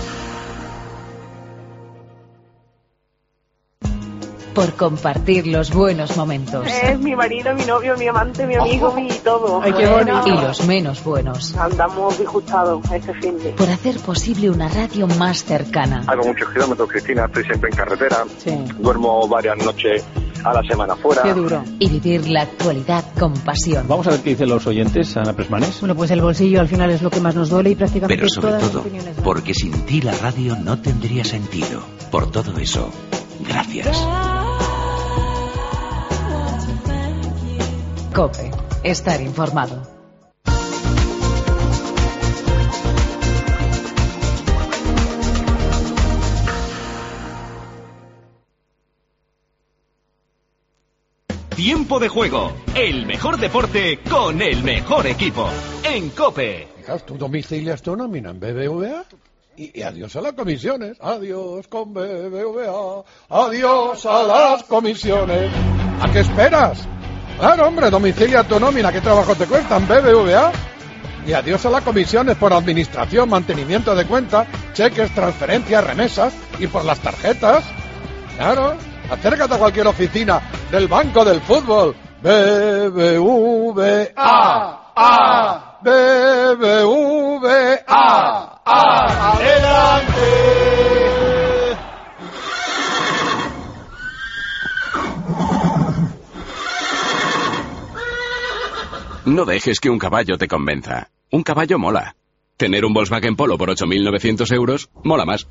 Por compartir los buenos momentos. Es mi marido, mi novio, mi amante, mi amigo, mi todo. Ay, qué bonito. Y los menos buenos. Andamos disgustados este fin de. Por hacer posible una radio más cercana. Hago muchos kilómetros, Cristina, estoy siempre en carretera. Sí. Duermo varias noches a la semana fuera. Qué duro. Y vivir la actualidad con pasión. Vamos a ver qué dicen los oyentes, Ana Presmanes. Bueno, pues el bolsillo al final es lo que más nos duele y prácticamente Pero sobre todas las todo, opiniones. porque sin ti la radio no tendría sentido. Por todo eso, gracias. COPE. Estar informado. Tiempo de juego, el mejor deporte con el mejor equipo en COPE. Fijaos, tú domicilias tu nómina en BBVA y adiós a las comisiones. Adiós con BBVA. Adiós a las comisiones. ¿A qué esperas? Claro, hombre, domicilia tu nómina. ¿Qué trabajo te cuesta en BBVA? Y adiós a las comisiones por administración, mantenimiento de cuentas, cheques, transferencias, remesas y por las tarjetas. Claro. Acércate a cualquier oficina del Banco del Fútbol. BBVA. BBVA. Adelante. No dejes que un caballo te convenza. Un caballo mola. Tener un Volkswagen Polo por 8.900 euros mola más.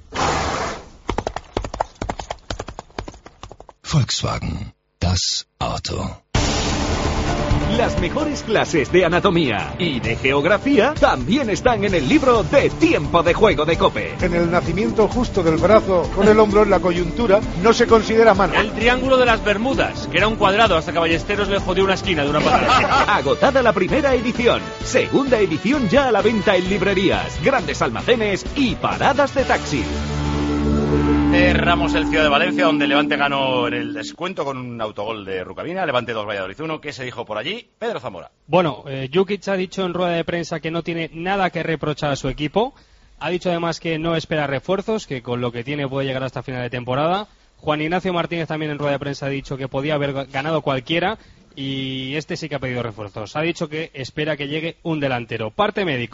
Volkswagen, das Auto. Las mejores clases de anatomía y de geografía también están en el libro de Tiempo de Juego de COPE. En el nacimiento justo del brazo, con el hombro en la coyuntura, no se considera mano. El triángulo de las Bermudas, que era un cuadrado hasta que Ballesteros le jodió una esquina de una patada. Agotada la primera edición. Segunda edición ya a la venta en librerías, grandes almacenes y paradas de taxi. Cerramos el Ciudad de Valencia, donde Levante ganó en el descuento con un autogol de Rucabina. Levante 2, Valladolid 1. ¿Qué se dijo por allí? Pedro Zamora. Bueno, Jukic ha dicho en rueda de prensa que no tiene nada que reprochar a su equipo. Ha dicho además que no espera refuerzos, que con lo que tiene puede llegar hasta final de temporada. Juan Ignacio Martínez también en rueda de prensa ha dicho que podía haber ganado cualquiera y este sí que ha pedido refuerzos. Ha dicho que espera que llegue un delantero. Parte médico.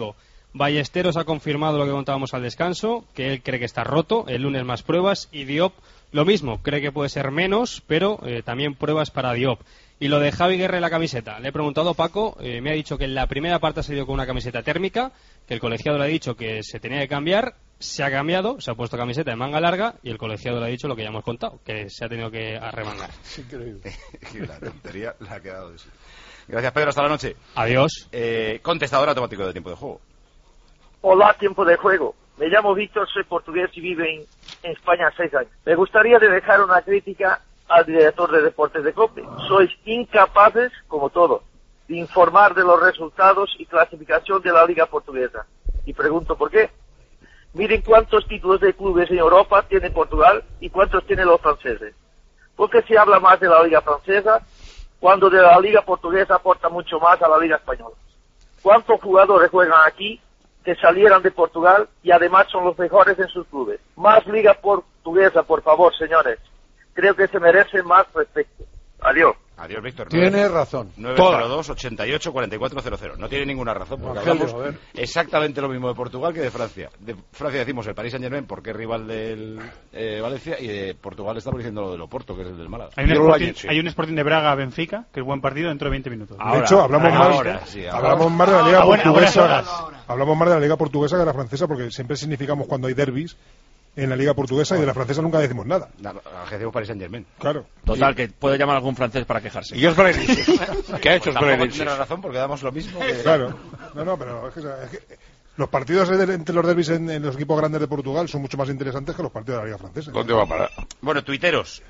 Ballesteros ha confirmado lo que contábamos al descanso, que él cree que está roto, el lunes más pruebas, y Diop lo mismo, cree que puede ser menos, pero también pruebas para Diop. Y lo de Javi Guerra en la camiseta, le he preguntado a Paco, me ha dicho que en la primera parte ha salido con una camiseta térmica, que el colegiado le ha dicho que se tenía que cambiar, se ha cambiado, se ha puesto camiseta de manga larga, y el colegiado le ha dicho lo que ya hemos contado, que se ha tenido que arremangar. Es increíble. La tontería la ha quedado de sí. Gracias, Pedro, hasta la noche. Adiós. Contestador automático de tiempo de juego. Hola, tiempo de juego. Me llamo Víctor, soy portugués y vivo en España 6 años. Me gustaría dejar una crítica al director de deportes de COPE. Sois incapaces, como todos, de informar de los resultados y clasificación de la Liga Portuguesa. Y pregunto por qué. Miren cuántos títulos de clubes en Europa tiene Portugal y cuántos tienen los franceses. ¿Por qué se habla más de la Liga Francesa cuando de la Liga Portuguesa aporta mucho más a la Liga Española? ¿Cuántos jugadores juegan aquí que salieran de Portugal y además son los mejores en sus clubes? Más Liga Portuguesa, por favor, señores. Creo que se merece más respeto. Adiós. Adiós, Víctor. Tiene razón. 902-88-4400. No tiene ninguna razón, porque hablamos exactamente lo mismo de Portugal que de Francia. De Francia decimos el Paris Saint-Germain porque es rival del Valencia, y de Portugal estamos diciendo lo del Oporto, que es el del Málaga. Hay un Sporting de Braga-Benfica, que es buen partido dentro de 20 minutos. De hecho, hablamos más de la Liga Portuguesa. Hablamos más de la Liga Portuguesa que de la francesa, porque siempre significamos cuando hay derbis en la Liga Portuguesa, y de la francesa nunca decimos nada. Que decimos Paris Saint-Germain. Claro. Total, que puede llamar a algún francés para quejarse. Y os Belenenses. ¿Qué ha hecho Belenenses? Tiene razón, porque damos lo mismo. Claro. No, pero es que los partidos entre los derbis en los equipos grandes de Portugal son mucho más interesantes que los partidos de la Liga Francesa. ¿Dónde va a parar? Bueno, tuiteros,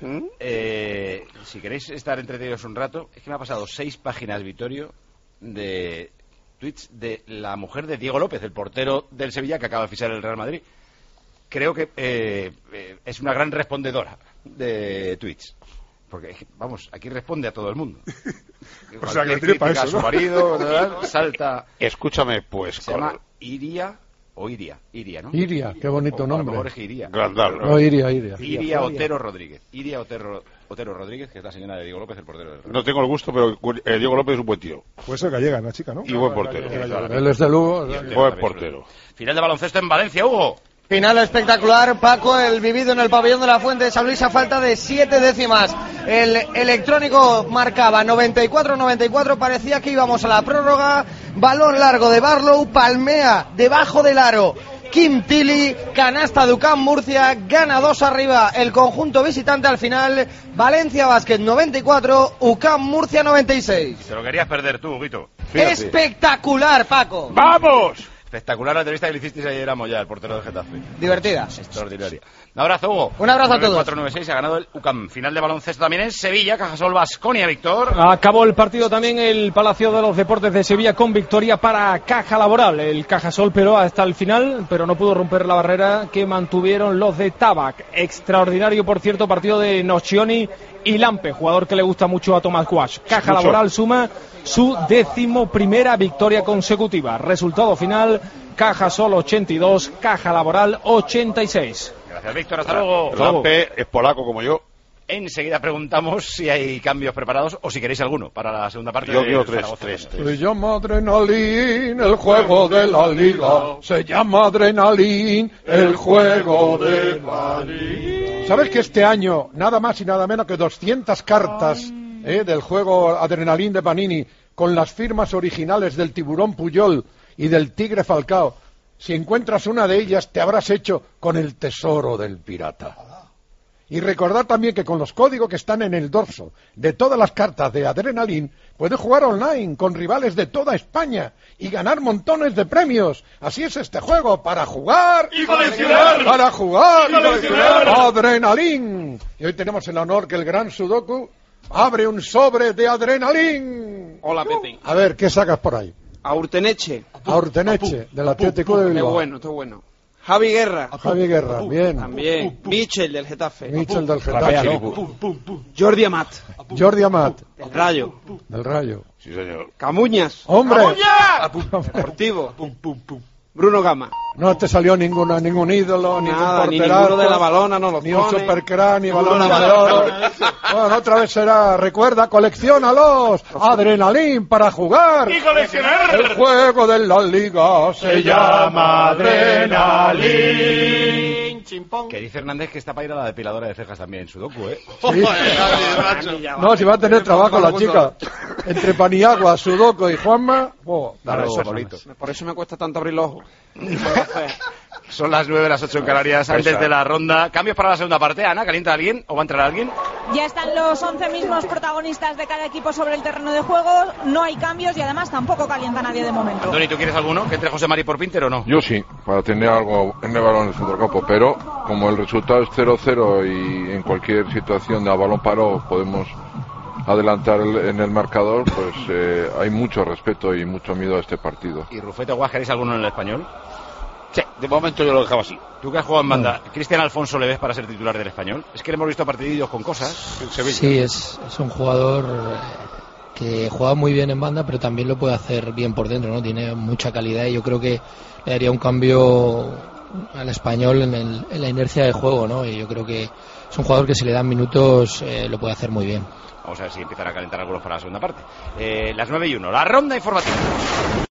si queréis estar entretenidos un rato, es que me ha pasado 6 páginas, Vittorio, de tweets de la mujer de Diego López, el portero del Sevilla que acaba de fichar el Real Madrid. Creo que es una gran respondedora de tweets. Porque, vamos, aquí responde a todo el mundo. O sea, que tiene para eso, ¿no? A su marido, ¿verdad? Salta. Escúchame, pues. Se llama Iria, ¿no? Iria, qué bonito nombre. A lo mejor es Iria. Grandal, ¿no? Iria. Iria Otero Rodríguez. Iria Otero Rodríguez, que es la señora de Diego López, el portero del Real. No tengo el gusto, pero Diego López es un buen tío. Puede ser gallega, la chica, ¿no? Y buen portero. Él es de Lugo. Buen portero. Final de baloncesto en Valencia, Hugo. Final espectacular, Paco, el vivido en el pabellón de la Fuente de San Luis a falta de 7 décimas. El electrónico marcaba 94-94, parecía que íbamos a la prórroga. Balón largo de Barlow, palmea debajo del aro Kim Tilly, canasta de UCAM Murcia, gana 2 arriba el conjunto visitante al final. Valencia Basket 94, UCAM Murcia 96. Te lo querías perder tú, Guito. Espectacular, Paco. ¡Vamos! Espectacular la entrevista que le hicisteis ayer a Moya, el portero del Getafe. Divertida. Extraordinaria. Un abrazo, Hugo. Un abrazo a todos. 496 ha ganado el UCAM. Final de baloncesto también en Sevilla, Cajasol Baskonia, Víctor. Acabó el partido también el Palacio de los Deportes de Sevilla con victoria para Caja Laboral. El Cajasol pero hasta el final, pero no pudo romper la barrera que mantuvieron los de Tabac. Extraordinario, por cierto, partido de Nocioni y Lampe, jugador que le gusta mucho a Tomás Guasch. Caja Laboral suma su 11ª victoria consecutiva. Resultado final: Cajasol 82, Caja Laboral 86. Gracias, Víctor, hasta luego. Lampe es polaco como yo. Enseguida preguntamos si hay cambios preparados o si queréis alguno para la segunda parte. Yo quiero tres. Se llama Adrenalin, el juego de la liga. Se llama Adrenalin, el juego de la liga. ¿Sabes que este año, nada más y nada menos que 200 cartas del juego Adrenalin de Panini, con las firmas originales del Tiburón Puyol y del Tigre Falcao, si encuentras una de ellas te habrás hecho con el tesoro del pirata? Y recordad también que con los códigos que están en el dorso de todas las cartas de Adrenalin puedes jugar online con rivales de toda España y ganar montones de premios. Así es este juego, para jugar y coleccionar. Para jugar y coleccionar. Adrenalin. Y hoy tenemos el honor que el gran Sudoku abre un sobre de Adrenalin. Hola, Pepe. A ver, ¿qué sacas por ahí? A Urteneche, del Atlético de Bilbao. Está bueno. Javi Guerra, bien. también. Michel del Getafe. Jordi Amat, del Rayo. Sí, señor. Camuñas. ¡Hombre! Deportivo. Bruno Gama. No te salió ningún ídolo, ningún Nada, ni porterazo, ninguno de la balona, no lo ni pone. un supercrán, ni balón de oro. Bueno, otra vez será, recuerda, colecciónalos. Adrenalín para jugar. ¡Y coleccionar! El juego de la liga se llama Adrenalín. Chimpón. Que dice Hernández que está para ir a la depiladora de cejas también en Sudoku, ¿eh? Sí. No, si va a tener trabajo la chica. Entre Paniagua, Sudoku y Juanma, Por eso me cuesta tanto abrir los ojos. Son las 9, las 8 en Canarias, antes de la ronda. ¿Cambios para la segunda parte, Ana? ¿Calienta alguien o va a entrar alguien? Ya están los 11 mismos protagonistas de cada equipo sobre el terreno de juego. No hay cambios y además tampoco calienta nadie de momento. Antoni, ¿tú quieres alguno? ¿Que entre José Mari por Pinter o no? Yo sí, para tener algo en el balón en el centrocampo, pero como el resultado es 0-0 y en cualquier situación de a balón parado podemos adelantar en el marcador, pues hay mucho respeto y mucho miedo a este partido. ¿Y Rufete Guas, queréis alguno en el Español? Sí, de momento yo lo dejaba así. ¿Tú que has jugado en banda, Cristian Alfonso le ves para ser titular del Español? Es que le hemos visto partidillos con cosas en Sevilla. Sí, es un jugador que juega muy bien en banda, pero también lo puede hacer bien por dentro, ¿no? Tiene mucha calidad y yo creo que le daría un cambio al Español en la inercia de juego, ¿no? Y yo creo que es un jugador que si le dan minutos lo puede hacer muy bien. Vamos a ver si empiezan a calentar algunos para la segunda parte. Las 9:01, la ronda informativa.